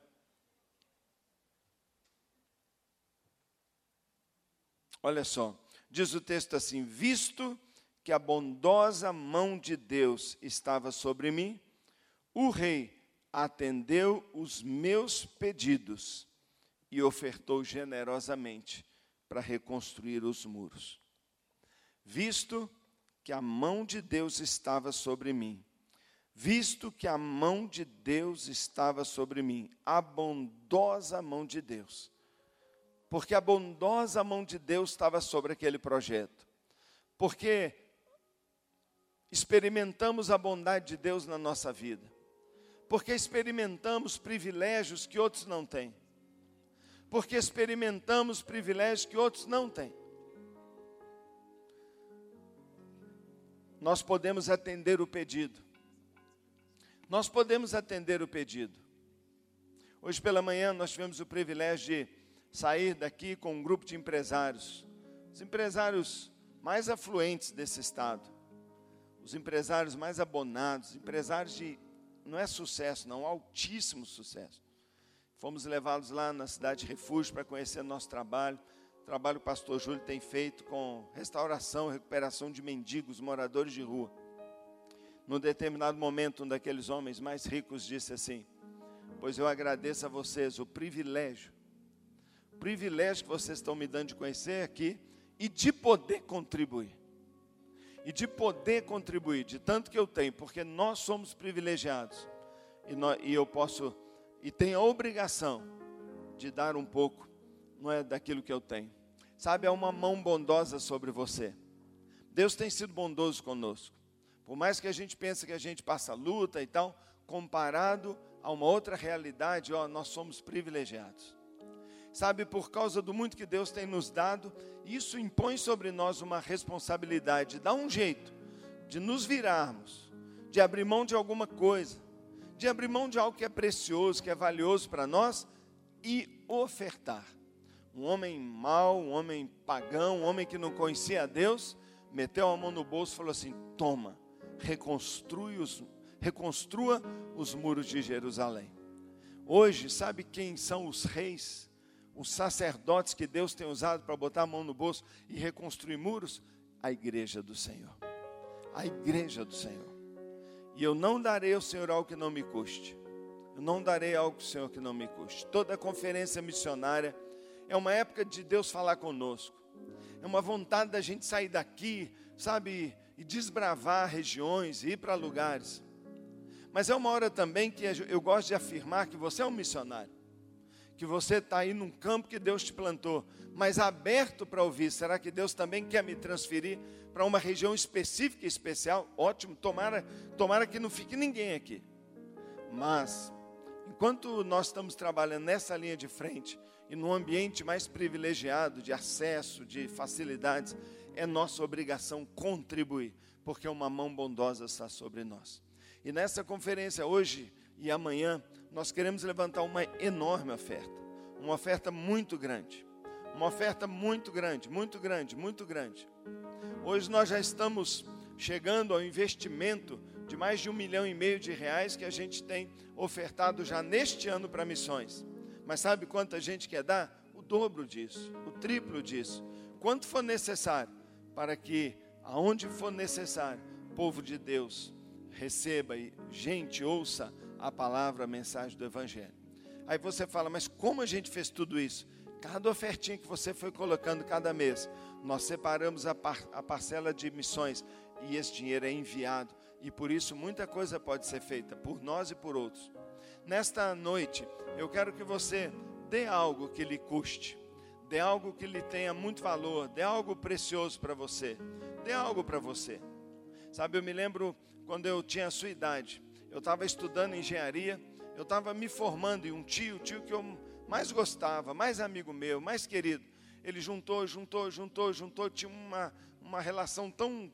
Olha só, diz o texto assim: visto que a bondosa mão de Deus estava sobre mim, o rei atendeu os meus pedidos e ofertou generosamente para reconstruir os muros. Visto que a mão de Deus estava sobre mim, visto que a mão de Deus estava sobre mim, a bondosa mão de Deus, porque a bondosa mão de Deus estava sobre aquele projeto, porque experimentamos a bondade de Deus na nossa vida, porque experimentamos privilégios que outros não têm, porque experimentamos privilégios que outros não têm. Nós podemos atender o pedido, nós podemos atender o pedido. Hoje pela manhã nós tivemos o privilégio de sair daqui com um grupo de empresários, os empresários mais afluentes desse estado, os empresários mais abonados, empresários de, não é sucesso não, altíssimo sucesso. Fomos levados lá na cidade de Refúgio para conhecer nosso trabalho, o trabalho que o pastor Júlio tem feito com restauração, recuperação de mendigos, moradores de rua. Num determinado momento, um daqueles homens mais ricos disse assim: pois eu agradeço a vocês o privilégio, o privilégio que vocês estão me dando de conhecer aqui e de poder contribuir. E de poder contribuir, de tanto que eu tenho, porque nós somos privilegiados. E, nós, e eu posso, e tenho a obrigação de dar um pouco, não é, daquilo que eu tenho. Sabe, é uma mão bondosa sobre você. Deus tem sido bondoso conosco. Por mais que a gente pense que a gente passa luta e tal, comparado a uma outra realidade, ó, nós somos privilegiados. Sabe, por causa do muito que Deus tem nos dado, isso impõe sobre nós uma responsabilidade, de dar um jeito, de nos virarmos, de abrir mão de alguma coisa, de abrir mão de algo que é precioso, que é valioso para nós, e ofertar. Um homem mau, um homem pagão, um homem que não conhecia a Deus, meteu a mão no bolso e falou assim: toma, reconstrui os, reconstrua os muros de Jerusalém. Hoje, sabe quem são os reis? Os sacerdotes que Deus tem usado para botar a mão no bolso e reconstruir muros? A igreja do Senhor. A igreja do Senhor. E eu não darei ao Senhor algo que não me custe. Eu não darei algo ao Senhor que não me custe. Toda a conferência missionária é uma época de Deus falar conosco. É uma vontade da gente sair daqui, sabe, e desbravar regiões, ir para lugares. Mas é uma hora também que eu gosto de afirmar que você é um missionário. Que você está aí num campo que Deus te plantou, mas aberto para ouvir. Será que Deus também quer me transferir para uma região específica e especial? Ótimo, tomara, tomara que não fique ninguém aqui. Mas, enquanto nós estamos trabalhando nessa linha de frente, e num ambiente mais privilegiado, de acesso, de facilidades, é nossa obrigação contribuir, porque uma mão bondosa está sobre nós. E nessa conferência, hoje e amanhã, nós queremos levantar uma enorme oferta, uma oferta muito grande, uma oferta muito grande, muito grande, muito grande. Hoje nós já estamos chegando ao investimento de mais de um milhão e meio de reais que a gente tem ofertado já neste ano para missões. Mas sabe quanta gente quer dar? O dobro disso, o triplo disso. Quanto for necessário, para que, aonde for necessário, o povo de Deus receba e gente ouça a palavra, a mensagem do Evangelho. Aí você fala, mas como a gente fez tudo isso? Cada ofertinha que você foi colocando cada mês, nós separamos a, par, a parcela de missões e esse dinheiro é enviado. E por isso muita coisa pode ser feita por nós e por outros. Nesta noite, eu quero que você dê algo que lhe custe, dê algo que lhe tenha muito valor, dê algo precioso para você, dê algo para você. Sabe, eu me lembro quando eu tinha a sua idade, eu estava estudando engenharia, eu estava me formando e um tio, tio que eu mais gostava, mais amigo meu, mais querido, ele juntou, juntou, juntou, juntou, tinha uma, uma relação tão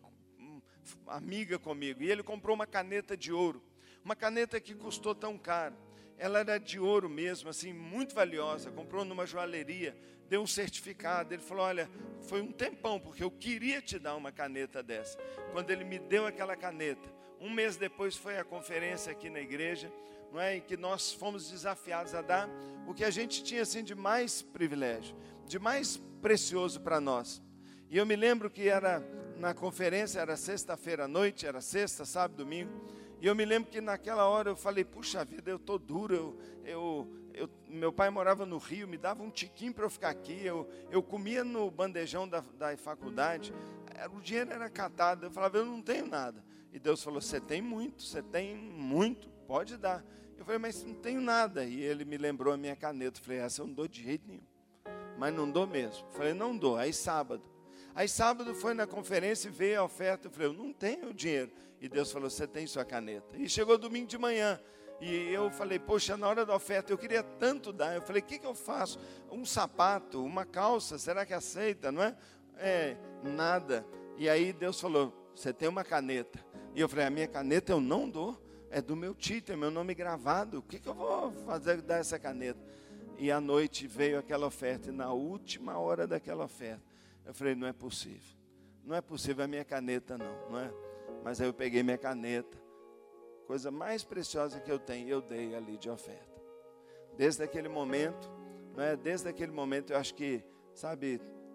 amiga comigo, e ele comprou uma caneta de ouro, uma caneta que custou tão caro, ela era de ouro mesmo, assim, muito valiosa, comprou numa joalheria, deu um certificado, ele falou, olha, foi um tempão, porque eu queria te dar uma caneta dessa. Quando ele me deu aquela caneta, um mês depois foi a conferência aqui na igreja, não é, em que nós fomos desafiados a dar o que a gente tinha assim, de mais privilégio, de mais precioso para nós. E eu me lembro que era na conferência, era sexta-feira à noite, era sexta, sábado, domingo, e eu me lembro que naquela hora eu falei, puxa vida, eu estou duro, eu, eu, eu, meu pai morava no Rio, me dava um tiquinho para eu ficar aqui, eu, eu comia no bandejão da, da faculdade, o dinheiro era catado, eu falava, eu não tenho nada. E Deus falou, você tem muito, você tem muito, pode dar. Eu falei, mas não tenho nada. E ele me lembrou a minha caneta, eu falei, essa eu não dou de jeito nenhum, mas não dou mesmo. Eu falei, não dou, aí sábado. Aí sábado foi na conferência e veio a oferta, eu falei, eu não tenho dinheiro. E Deus falou, você tem sua caneta. E chegou domingo de manhã, e eu falei, poxa, na hora da oferta, eu queria tanto dar. Eu falei, o que, que eu faço? Um sapato, uma calça, será que aceita, não é? É, nada. E aí Deus falou, você tem uma caneta. E eu falei, a minha caneta eu não dou, é do meu tio, tem meu nome gravado. O que, que eu vou fazer dar essa caneta? E à noite veio aquela oferta, e na última hora daquela oferta, eu falei, não é possível. Não é possível a minha caneta não, não é? Mas aí eu peguei minha caneta, coisa mais preciosa que eu tenho, eu dei ali de oferta. Desde aquele momento, não é? Desde aquele momento eu acho que, sabe,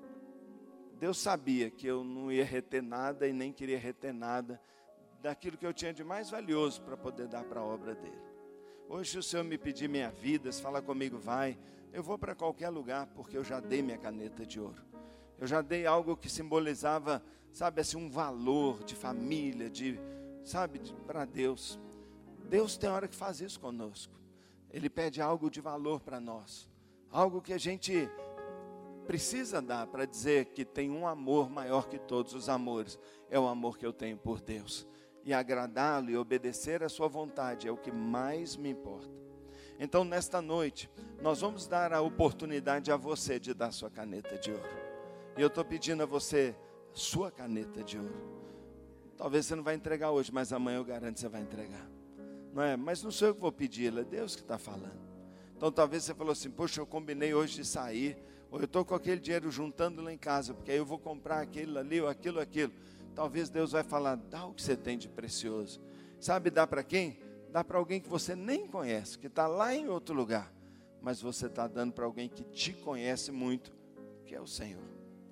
Deus sabia que eu não ia reter nada e nem queria reter nada daquilo que eu tinha de mais valioso para poder dar para a obra dele. Hoje, se o Senhor me pedir minha vida, se falar comigo, vai, eu vou para qualquer lugar, porque eu já dei minha caneta de ouro. Eu já dei algo que simbolizava, sabe, assim, um valor de família, de, sabe, para Deus. Deus tem hora que faz isso conosco. Ele pede algo de valor para nós. Algo que a gente precisa dar para dizer que tem um amor maior que todos os amores. É o amor que eu tenho por Deus. E agradá-lo e obedecer a sua vontade é o que mais me importa. Então, nesta noite, nós vamos dar a oportunidade a você de dar sua caneta de ouro. E eu estou pedindo a você sua caneta de ouro. Talvez você não vai entregar hoje, mas amanhã eu garanto que você vai entregar. Não é? Mas não sou eu que vou pedir, é Deus que está falando. Então talvez você falou assim, poxa, eu combinei hoje de sair, ou eu estou com aquele dinheiro juntando lá em casa, porque aí eu vou comprar aquilo ali, ou aquilo, aquilo. Talvez Deus vai falar, dá o que você tem de precioso. Sabe, dá para quem? Dá para alguém que você nem conhece, que está lá em outro lugar. Mas você está dando para alguém que te conhece muito, que é o Senhor.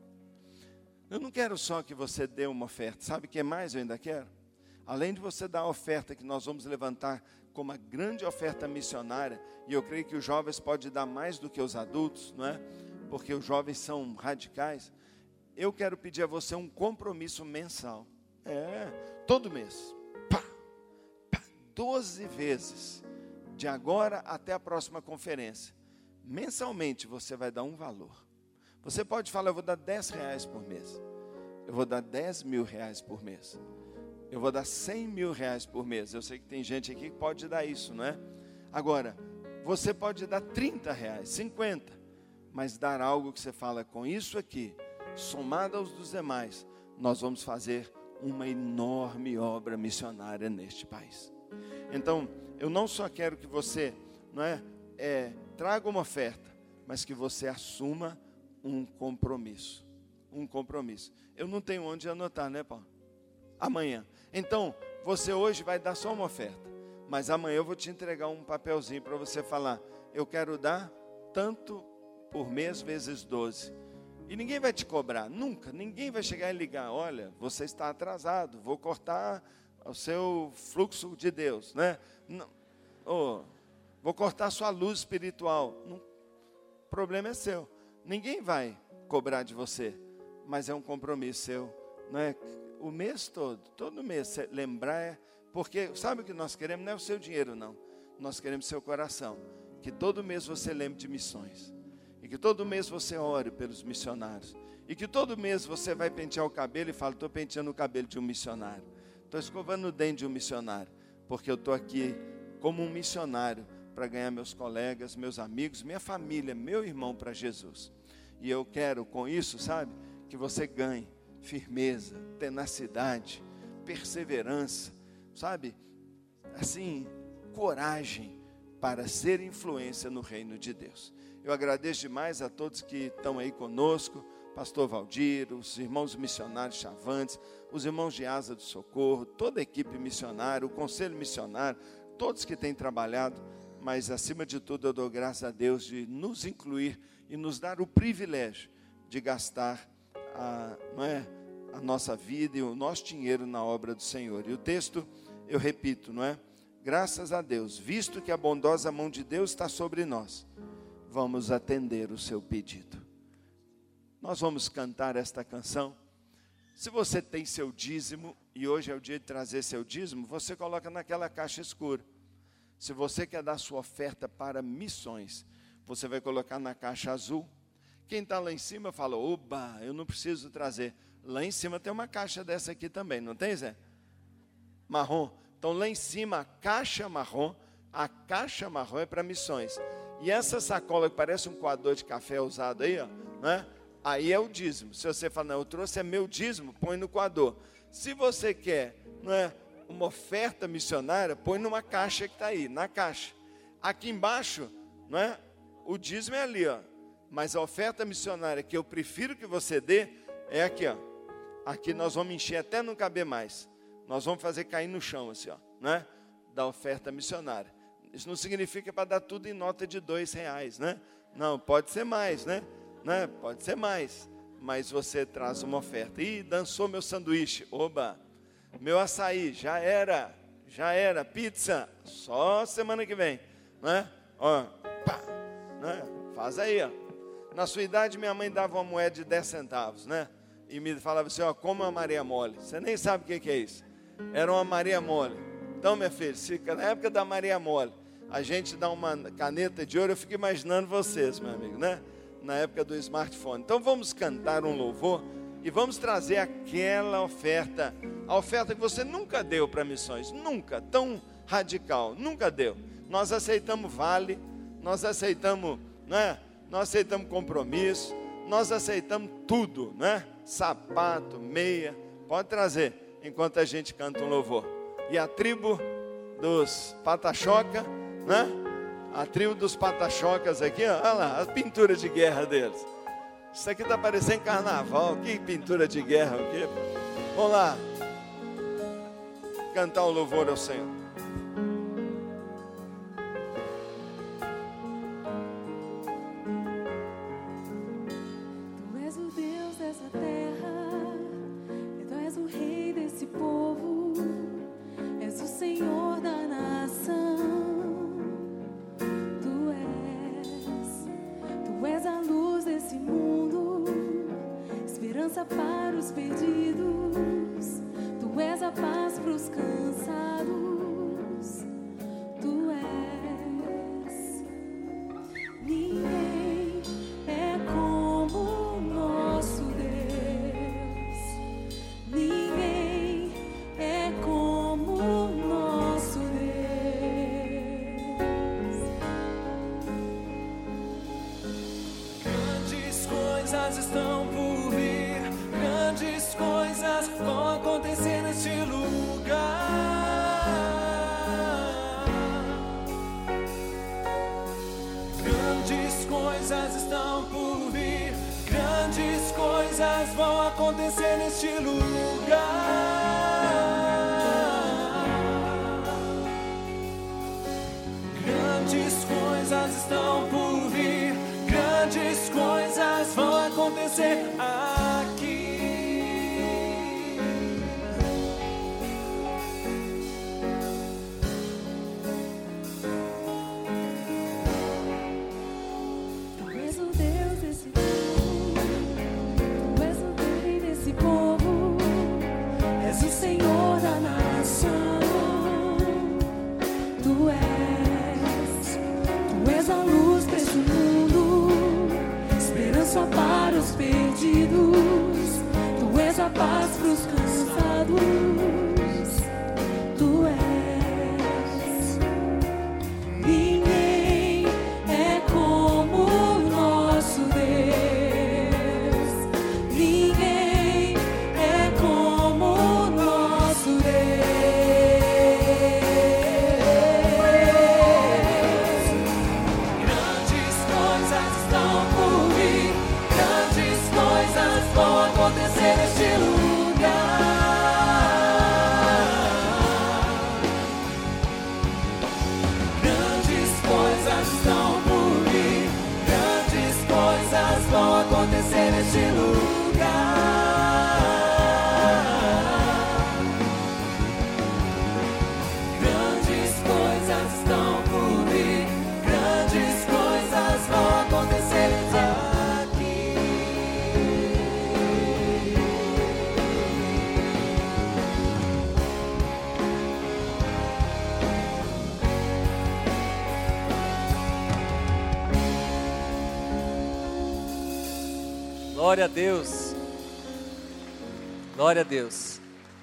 Eu não quero só que você dê uma oferta. Sabe o que mais eu ainda quero? Além de você dar a oferta que nós vamos levantar como uma grande oferta missionária, e eu creio que os jovens podem dar mais do que os adultos, não é? Porque os jovens são radicais. Eu quero pedir a você um compromisso mensal. É, todo mês. Pá, pá, doze vezes. De agora até a próxima conferência. Mensalmente você vai dar um valor. Você pode falar, eu vou dar dez reais por mês. Eu vou dar dez mil reais por mês. Eu vou dar cem mil reais por mês. Eu sei que tem gente aqui que pode dar isso, não é? Agora, você pode dar trinta reais, cinquenta. Mas dar algo que você fala, com isso aqui, somado aos dos demais, nós vamos fazer uma enorme obra missionária neste país. Então, eu não só quero que você, não é, é, traga uma oferta, mas que você assuma um compromisso. Um compromisso. Eu não tenho onde anotar, né, Paulo? Amanhã. Então, você hoje vai dar só uma oferta, mas amanhã eu vou te entregar um papelzinho para você falar, eu quero dar tanto por mês vezes doze. E ninguém vai te cobrar, nunca. Ninguém vai chegar e ligar, olha, você está atrasado, vou cortar o seu fluxo de Deus, né? Não, oh, vou cortar a sua luz espiritual. Não, o problema é seu. Ninguém vai cobrar de você, mas é um compromisso seu, não é? O mês todo, todo mês, lembrar, porque sabe o que nós queremos? Não é o seu dinheiro, não. Nós queremos seu coração. Que todo mês você lembre de missões. E que todo mês você ore pelos missionários. E que todo mês você vai pentear o cabelo e fala, estou penteando o cabelo de um missionário. Estou escovando o dente de um missionário. Porque eu estou aqui como um missionário para ganhar meus colegas, meus amigos, minha família, meu irmão para Jesus. E eu quero com isso, sabe, que você ganhe firmeza, tenacidade, perseverança, sabe, assim, coragem para ser influência no reino de Deus. Eu agradeço demais a todos que estão aí conosco, pastor Valdir, os irmãos missionários Chavantes, os irmãos de Asa do Socorro, toda a equipe missionária, o conselho missionário, todos que têm trabalhado, mas acima de tudo eu dou graças a Deus de nos incluir e nos dar o privilégio de gastar a, não é, a nossa vida e o nosso dinheiro na obra do Senhor. E o texto, eu repito, não é? Graças a Deus, visto que a bondosa mão de Deus está sobre nós, vamos atender o seu pedido. Nós vamos cantar esta canção. Se você tem seu dízimo, e hoje é o dia de trazer seu dízimo, você coloca naquela caixa escura. Se você quer dar sua oferta para missões, você vai colocar na caixa azul. Quem está lá em cima fala, oba, eu não preciso trazer. Lá em cima tem uma caixa dessa aqui também, não tem, Zé? Marrom. Então lá em cima a caixa marrom, a caixa marrom é para missões. E essa sacola que parece um coador de café usado aí, ó, né? Aí é o dízimo. Se você fala, não, eu trouxe é meu dízimo, põe no coador. Se você quer, não é, uma oferta missionária, põe numa caixa que está aí, na caixa. Aqui embaixo, não é? O dízimo é ali, ó. Mas a oferta missionária que eu prefiro que você dê é aqui, ó. Aqui nós vamos encher até não caber mais. Nós vamos fazer cair no chão, assim, ó, né? Da oferta missionária. Isso não significa para dar tudo em nota de dois reais, né? Não, pode ser mais, né? né? Pode ser mais. mas você traz uma oferta. Ih, dançou meu sanduíche, oba, meu açaí, já era, já era, pizza, só semana que vem, né? Ó, pá, né? Faz aí, ó. Na sua idade, minha mãe dava uma moeda de dez centavos, né? E me falava assim, ó, como uma Maria Mole. Você nem sabe o que que é isso. Era uma Maria Mole. Então, minha filha, se na época da Maria Mole, a gente dá uma caneta de ouro, eu fico imaginando vocês, meu amigo, né? Na época do smartphone. Então, vamos cantar um louvor e vamos trazer aquela oferta, a oferta que você nunca deu para missões, nunca, tão radical, nunca deu. Nós aceitamos vale, nós aceitamos, né? Nós aceitamos compromisso, nós aceitamos tudo, né? Sapato, meia, pode trazer, enquanto a gente canta um louvor. E a tribo dos patachoca, né? A tribo dos patachocas aqui, ó, olha lá, as pinturas de guerra deles. Isso aqui está parecendo carnaval, que pintura de guerra, o quê? Vamos lá, cantar um louvor ao Senhor. Para os perdidos, tu és a paz para os cansados, tu és. Ninguém é como o nosso Deus, ninguém é como o nosso Deus. Grandes coisas estão por vir. Grandes coisas vão acontecer neste lugar. Grandes coisas estão por vir. Grandes coisas vão acontecer neste lugar. Grandes coisas estão por vir. Grandes coisas vão acontecer aqui. Para os perdidos, tu és a paz para os cansados, tu és. Ninguém é como o nosso Deus, ninguém é como o nosso Deus. Grandes coisas estão por vir. Grandes coisas vão acontecer neste lugar. Grandes coisas estão por vir. Grandes coisas vão acontecer neste lugar. Grandes coisas estão por vir. Grandes coisas vão acontecer neste lugar. Glória a Deus. Glória a Deus.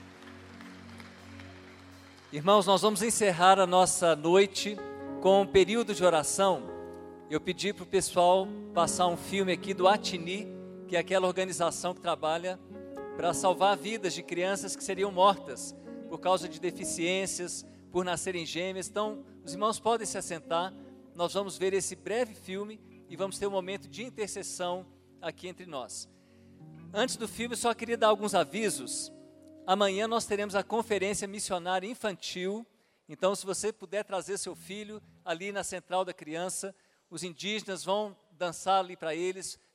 Irmãos, nós vamos encerrar a nossa noite com um período de oração. Eu pedi para o pessoal passar um filme aqui do Atini, que é aquela organização que trabalha para salvar vidas de crianças que seriam mortas por causa de deficiências, por nascerem gêmeas. Então, os irmãos podem se assentar. Nós vamos ver esse breve filme e vamos ter um momento de intercessão aqui entre nós. Antes do filme, só queria dar alguns avisos. Amanhã nós teremos a conferência missionária infantil. Então, se você puder trazer seu filho ali na Central da Criança, os indígenas vão dançar ali para eles,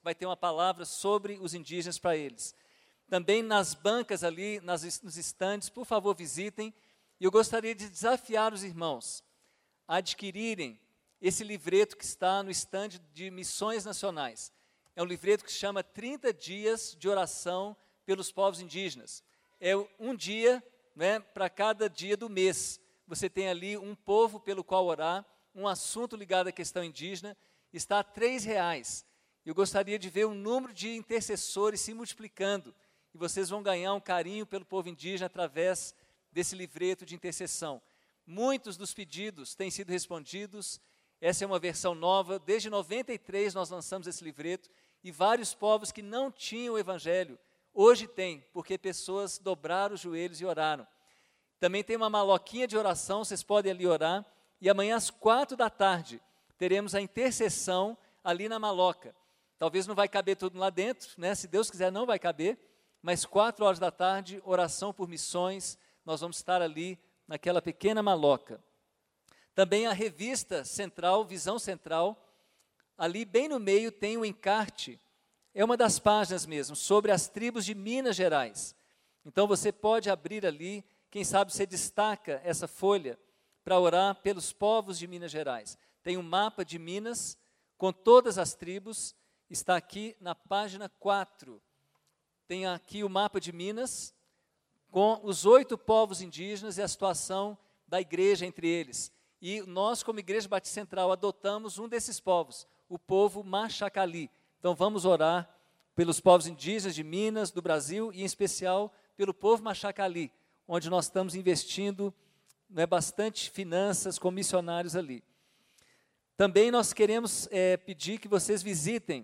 vai ter uma palavra sobre os indígenas para eles. Também nas bancas ali, nas, nos estandes, por favor, visitem. E eu gostaria de desafiar os irmãos a adquirirem esse livreto que está no estande de Missões Nacionais. É um livreto que se chama trinta dias de oração pelos povos indígenas. É um dia, né, para cada dia do mês. Você tem ali um povo pelo qual orar, um assunto ligado à questão indígena, está a três reais. Eu gostaria de ver o número de intercessores se multiplicando, e vocês vão ganhar um carinho pelo povo indígena através desse livreto de intercessão. Muitos dos pedidos têm sido respondidos, essa é uma versão nova, desde noventa e três nós lançamos esse livreto, e vários povos que não tinham o evangelho, hoje têm, porque pessoas dobraram os joelhos e oraram. Também tem uma maloquinha de oração, vocês podem ali orar, e amanhã às quatro da tarde teremos a intercessão ali na maloca. Talvez não vai caber tudo lá dentro, né? Se Deus quiser não vai caber, mas quatro horas da tarde, oração por missões, nós vamos estar ali naquela pequena maloca. Também a revista central, Visão Central, ali bem no meio tem um encarte, é uma das páginas mesmo, sobre as tribos de Minas Gerais. Então você pode abrir ali, quem sabe você destaca essa folha para orar pelos povos de Minas Gerais. Tem um mapa de Minas com todas as tribos, está aqui na página quatro. Tem aqui o mapa de Minas com os oito povos indígenas e a situação da igreja entre eles. E nós, como Igreja Batista Central, adotamos um desses povos, o povo Machacali. Então vamos orar pelos povos indígenas de Minas, do Brasil, e em especial pelo povo Machacali, onde nós estamos investindo, né, bastante finanças com missionários ali. Também nós queremos é, pedir que vocês visitem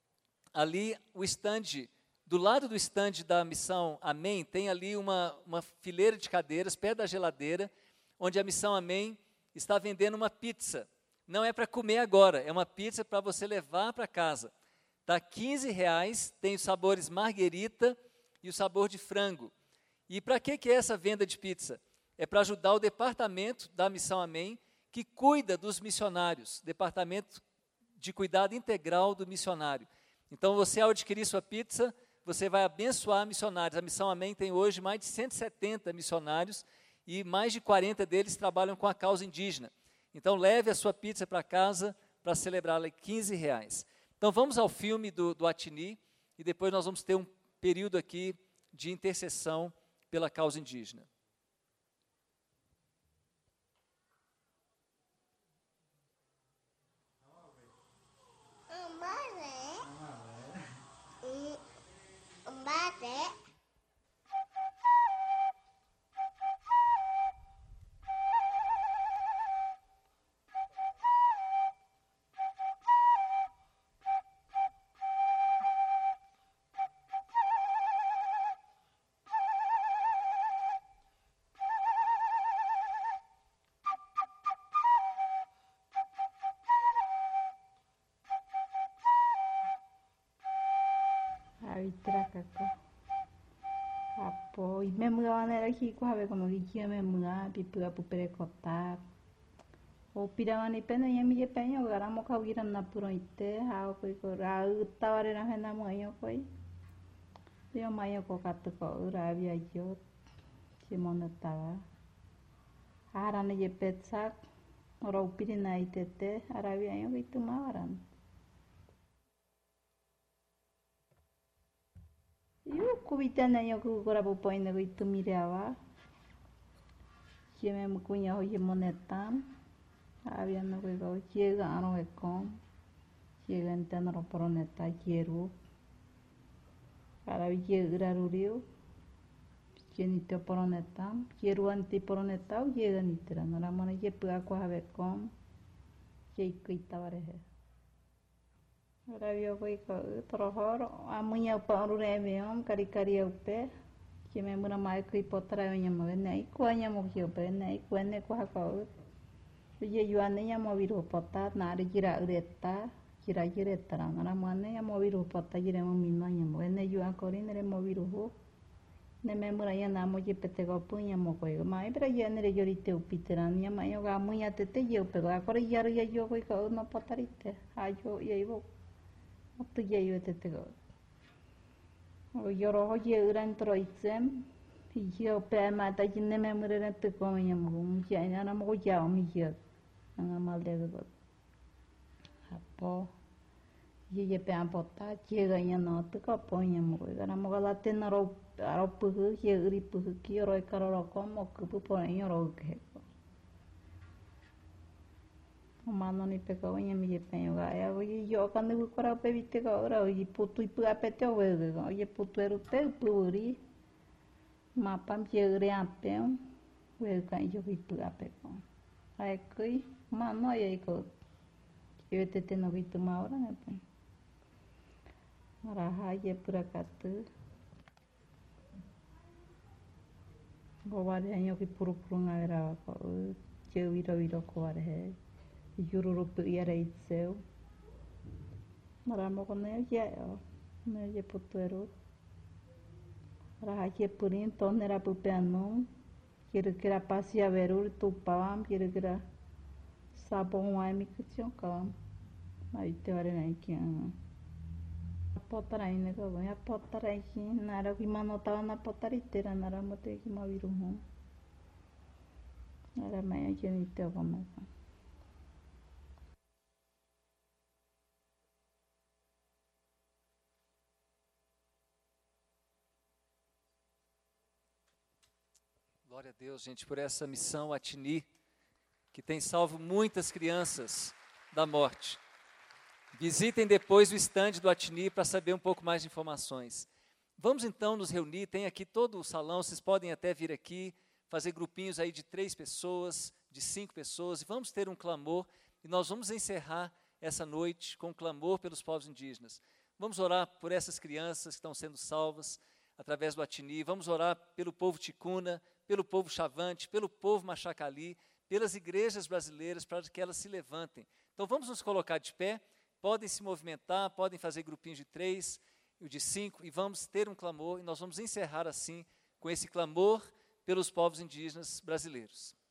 ali o estande, do lado do estande da Missão Amém, tem ali uma, uma fileira de cadeiras, perto da geladeira, onde a Missão Amém está vendendo uma pizza. Não é para comer agora, é uma pizza para você levar para casa. Está quinze reais, tem os sabores marguerita e o sabor de frango. E para que, que é essa venda de pizza? É para ajudar o departamento da Missão Amém, que cuida dos missionários, departamento de cuidado integral do missionário. Então, você, ao adquirir sua pizza, você vai abençoar missionários. A Missão Amém tem hoje mais de cento e setenta missionários e mais de quarenta deles trabalham com a causa indígena. Então, leve a sua pizza para casa para celebrá-la, quinze reais. Então, vamos ao filme do, do Atini e depois nós vamos ter um período aqui de intercessão pela causa indígena. Avitracako. Apo, me mudaba nera aquí, cojabe como que yo me mudaba, pipua pupere cotar. O piramani pena ya mi peño, garamo kaugiram na puroite, hao koi ko ra utaware na hena moyo koi. Yo mayo ko katu ko urabia yo, chimona tawa. Harane je petsak, ora upirina itete, arabia yo itu mawaran. Yo kubitana yo kukura pupoina ko itu mirawa. Chime mukunya ho je monetan. Había no que go llega a no que com llega en tenor poroneta quiero para llega rurio quien te poroneta quiero anti poroneta llega ni tra no la mona je puga ko have com que quita bareje ahora vio que trojor a muña pa rure meom cari cari upe que me mura mai que potra yo mo nei ko nya mo yo pe nei ko ne ko ha ko Ye yuane ya mo viru pota nari kira ureta kira kireta na mane ya mo viru pota jire mo minno ya mo ne yuan kori ne mo viru ho ne me mura ya na mo je pete go punya mo ko mai pero ya ne re yorite upiteran ya ma yo ga muya tete ye pe ga kori ya ya yo ko ko no potarite ha yo ye bo 어떻게 해요, 때때가. 여러 가지 의란 들어있음. 이게 배마다 진내 매물에는 뜨거우냐 뭐 음지 아니나 뭐 자음이야. anga malde go. Apo ye pe ampota chega nya no 뜨거 보냐 뭐 이거나 뭐가 라테나 로 아로프 게 의리프 기어로 카로로 como que 보냐 로 게. Manoni pegou em minha penhoga. Eu ia quando eu para pe vite go ora i putu i pu apete o go. Ye putu eru te puri. Ma pam che re apem. We ka i i pu apeko. Ai kui ma no ye ko. Eu te te no vitu ma ora ne pe. Ora ha ye pura katu. Go va de año que puru puru ngara ko. Che viro viro ko are he. Yururupu iara itseu. Maramo kono ya ya. Ne ye putuero. Raha ke purin tonera pupeano. Kira kira pasia verur tu pam kira kira sabon ai mi kution kam. Ai te ore nai ki. Potara ine ko ya potara ki nara ki manota na potari tera nara mote ki maviru ho. Nara mai ki ni te ko. Glória a Deus, gente, por essa missão Atini, que tem salvo muitas crianças da morte. Visitem depois o estande do Atini para saber um pouco mais de informações. Vamos então nos reunir, tem aqui todo o salão, vocês podem até vir aqui, fazer grupinhos aí de três pessoas, de cinco pessoas, e vamos ter um clamor, e nós vamos encerrar essa noite com um clamor pelos povos indígenas. Vamos orar por essas crianças que estão sendo salvas através do Atini, vamos orar pelo povo ticuna, pelo povo chavante, pelo povo machacali, pelas igrejas brasileiras, para que elas se levantem. Então vamos nos colocar de pé, podem se movimentar, podem fazer grupinhos de três, de cinco, e vamos ter um clamor, e nós vamos encerrar assim, com esse clamor pelos povos indígenas brasileiros.